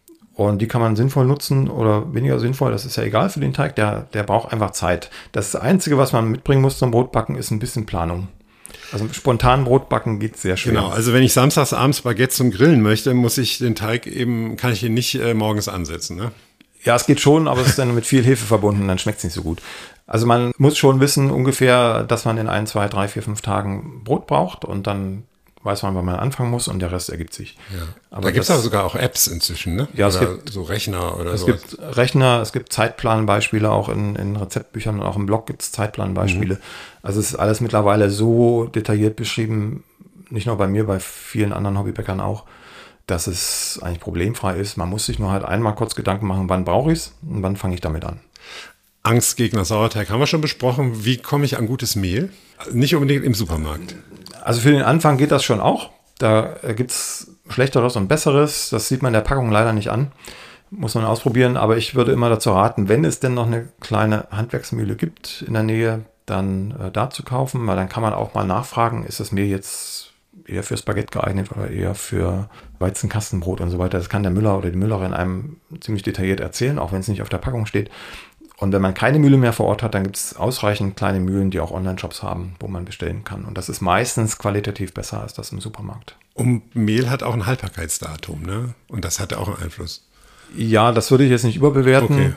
Und die kann man sinnvoll nutzen oder weniger sinnvoll, das ist ja egal für den Teig, der, der braucht einfach Zeit. Das Einzige, was man mitbringen muss zum Brotbacken, ist ein bisschen Planung. Also spontan Brotbacken geht sehr schwer.
Genau, also wenn ich samstags abends Baguette zum Grillen möchte, muss ich den Teig eben, kann ich ihn nicht äh, morgens ansetzen, ne?
Ja, es geht schon, aber es ist dann mit viel Hefe verbunden, dann schmeckt es nicht so gut. Also man muss schon wissen ungefähr, dass man in ein, zwei, drei, vier, fünf Tagen Brot braucht und dann weiß man, wann man anfangen muss und der Rest ergibt sich.
Ja. Aber da gibt es aber sogar auch Apps inzwischen, ne?
Ja, es
oder
gibt
so Rechner oder
so. Es
sowas.
gibt Rechner, es gibt Zeitplanbeispiele, auch in, in Rezeptbüchern und auch im Blog gibt es Zeitplanbeispiele. Mhm. Also es ist alles mittlerweile so detailliert beschrieben, nicht nur bei mir, bei vielen anderen Hobbybäckern auch, dass es eigentlich problemfrei ist. Man muss sich nur halt einmal kurz Gedanken machen, wann brauche ich es und wann fange ich damit an.
Angstgegner Sauerteig haben wir schon besprochen. Wie komme ich an gutes Mehl? Nicht unbedingt im Supermarkt.
Also für den Anfang geht das schon auch. Da gibt es Schlechteres und Besseres. Das sieht man in der Packung leider nicht an. Muss man ausprobieren. Aber ich würde immer dazu raten, wenn es denn noch eine kleine Handwerksmühle gibt in der Nähe, dann äh, da zu kaufen. Weil dann kann man auch mal nachfragen, ist das Mehl jetzt eher für Spaghetti geeignet oder eher für Weizenkastenbrot und so weiter. Das kann der Müller oder die Müllerin einem ziemlich detailliert erzählen, auch wenn es nicht auf der Packung steht. Und wenn man keine Mühle mehr vor Ort hat, dann gibt es ausreichend kleine Mühlen, die auch Online-Shops haben, wo man bestellen kann. Und das ist meistens qualitativ besser als das im Supermarkt.
Und Mehl hat auch ein Haltbarkeitsdatum, ne? Und das hat auch einen Einfluss.
Ja, das würde ich jetzt nicht überbewerten.
Okay.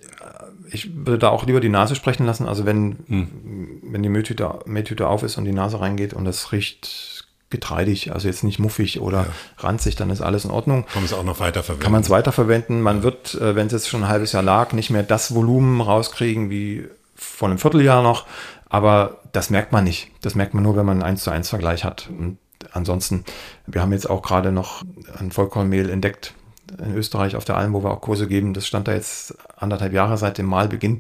Ich würde da auch lieber die Nase sprechen lassen. Also wenn,
Hm.
wenn die Mehltüte, Mehltüte auf ist und die Nase reingeht und das riecht getreidig, also jetzt nicht muffig oder ja. ranzig, dann ist alles in Ordnung.
Kann man es auch noch weiterverwenden.
Kann man es weiterverwenden. Man wird, wenn es jetzt schon ein halbes Jahr lag, nicht mehr das Volumen rauskriegen wie vor einem Vierteljahr noch. Aber das merkt man nicht. Das merkt man nur, wenn man einen eins zu eins Vergleich hat. Und ansonsten, wir haben jetzt auch gerade noch ein Vollkornmehl entdeckt in Österreich auf der Alm, wo wir auch Kurse geben. Das stand da jetzt anderthalb Jahre seit dem Mahlbeginn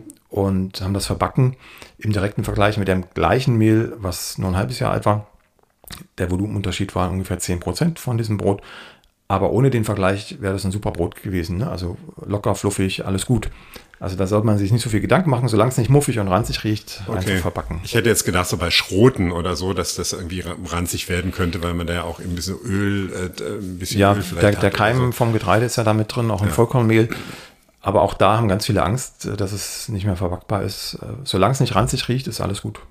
und haben das verbacken im direkten Vergleich mit dem gleichen Mehl, was nur ein halbes Jahr alt war. Der Volumenunterschied war ungefähr zehn Prozent von diesem Brot. Aber ohne den Vergleich wäre das ein super Brot gewesen. Ne? Also locker, fluffig, alles gut. Also da sollte man sich nicht so viel Gedanken machen, solange es nicht muffig und ranzig riecht,
okay.
einfach verbacken.
Ich hätte jetzt gedacht, so bei Schroten oder so, dass das irgendwie ranzig werden könnte, weil man da ja auch ein bisschen Öl, äh, ein bisschen
ja,
Öl vielleicht
der,
hat.
der Keim
so.
vom Getreide ist ja da mit drin, auch im ja. Vollkornmehl. Aber auch da haben ganz viele Angst, dass es nicht mehr verpackbar ist. Solange es nicht ranzig riecht, ist alles gut.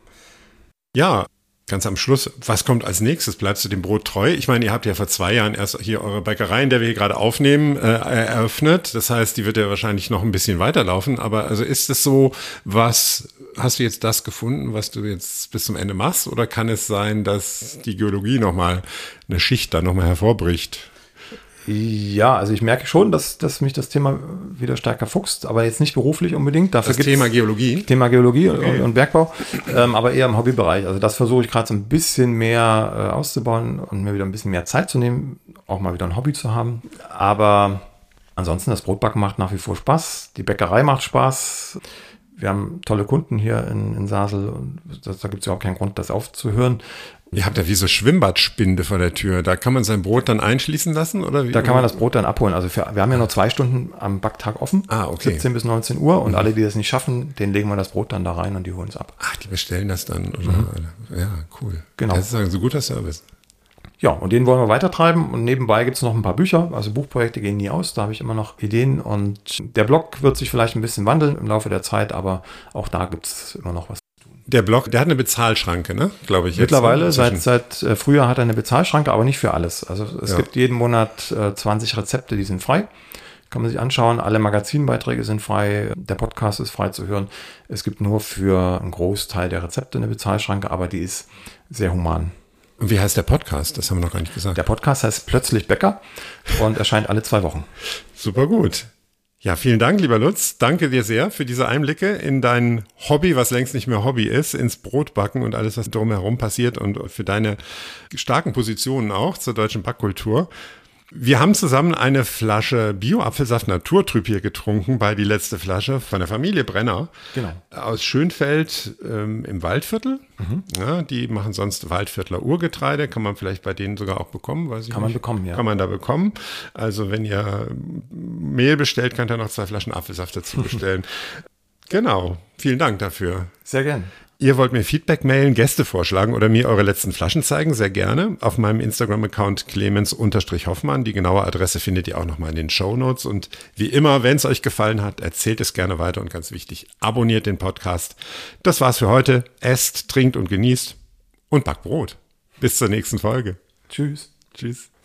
Ja, ganz am Schluss, was kommt als nächstes? Bleibst du dem Brot treu? Ich meine, ihr habt ja vor zwei Jahren erst hier eure Bäckerei, in der wir hier gerade aufnehmen, äh, eröffnet. Das heißt, die wird ja wahrscheinlich noch ein bisschen weiterlaufen. Aber also ist es so, was, hast du jetzt das gefunden, was du jetzt bis zum Ende machst? Oder kann es sein, dass die Geologie nochmal eine Schicht da nochmal hervorbricht?
Ja, also ich merke schon, dass, dass mich das Thema wieder stärker fuchst, aber jetzt nicht beruflich unbedingt. Dafür
das Thema Geologie?
Thema Geologie
okay.
und, und Bergbau, ähm, aber eher im Hobbybereich. Also das versuche ich gerade so ein bisschen mehr äh, auszubauen und mir wieder ein bisschen mehr Zeit zu nehmen, auch mal wieder ein Hobby zu haben. Aber ansonsten, das Brotbacken macht nach wie vor Spaß, die Bäckerei macht Spaß. Wir haben tolle Kunden hier in, in Sasel und das, da gibt es ja auch keinen Grund, das aufzuhören.
Ihr habt ja wie so Schwimmbadspinde vor der Tür. Da kann man sein Brot dann einschließen lassen? Oder wie?
Da kann man das Brot dann abholen. Also für, wir haben ja nur zwei Stunden am Backtag offen.
Ah, okay.
siebzehn bis neunzehn Uhr. Und mhm. alle, die das nicht schaffen, denen legen wir das Brot dann da rein und die holen es ab.
Ach, die bestellen das dann? Oder?
Mhm.
Ja, cool.
Genau.
Das ist ein so guter Service.
Ja, und den wollen wir weitertreiben. Und nebenbei gibt es noch ein paar Bücher. Also Buchprojekte gehen nie aus. Da habe ich immer noch Ideen. Und der Blog wird sich vielleicht ein bisschen wandeln im Laufe der Zeit. Aber auch da gibt es immer noch was.
Der Blog, der hat eine Bezahlschranke, ne? Glaube ich. Jetzt
Mittlerweile, seit, seit äh, Frühjahr hat er eine Bezahlschranke, aber nicht für alles. Also es ja. gibt jeden Monat äh, zwanzig Rezepte, die sind frei. Kann man sich anschauen. Alle Magazinbeiträge sind frei. Der Podcast ist frei zu hören. Es gibt nur für einen Großteil der Rezepte eine Bezahlschranke, aber die ist sehr human.
Und wie heißt der Podcast? Das haben wir noch gar nicht gesagt.
Der Podcast heißt Plötzlich Bäcker und erscheint alle zwei Wochen.
Super gut. Ja, vielen Dank, lieber Lutz. Danke dir sehr für diese Einblicke in dein Hobby, was längst nicht mehr Hobby ist, ins Brotbacken und alles, was drumherum passiert und für deine starken Positionen auch zur deutschen Backkultur. Wir haben zusammen eine Flasche Bio-Apfelsaft Naturtrüb hier getrunken bei Die letzte Flasche von der Familie Brenner.
Genau.
Aus Schönfeld ähm, im Waldviertel. Mhm. Ja, die machen sonst Waldviertler Urgetreide. Kann man vielleicht bei denen sogar auch bekommen. Weiß ich
kann
nicht.
man bekommen, ja.
Kann man da bekommen. Also wenn ihr Mehl bestellt, könnt ihr noch zwei Flaschen Apfelsaft dazu bestellen. Genau. Vielen Dank dafür.
Sehr gern.
Ihr wollt mir Feedback mailen, Gäste vorschlagen oder mir eure letzten Flaschen zeigen, sehr gerne. Auf meinem Instagram-Account Clemens-Hoffmann. Die genaue Adresse findet ihr auch nochmal in den Shownotes. Und wie immer, wenn es euch gefallen hat, erzählt es gerne weiter und ganz wichtig, abonniert den Podcast. Das war's für heute. Esst, trinkt und genießt und backt Brot. Bis zur nächsten Folge.
Tschüss.
Tschüss.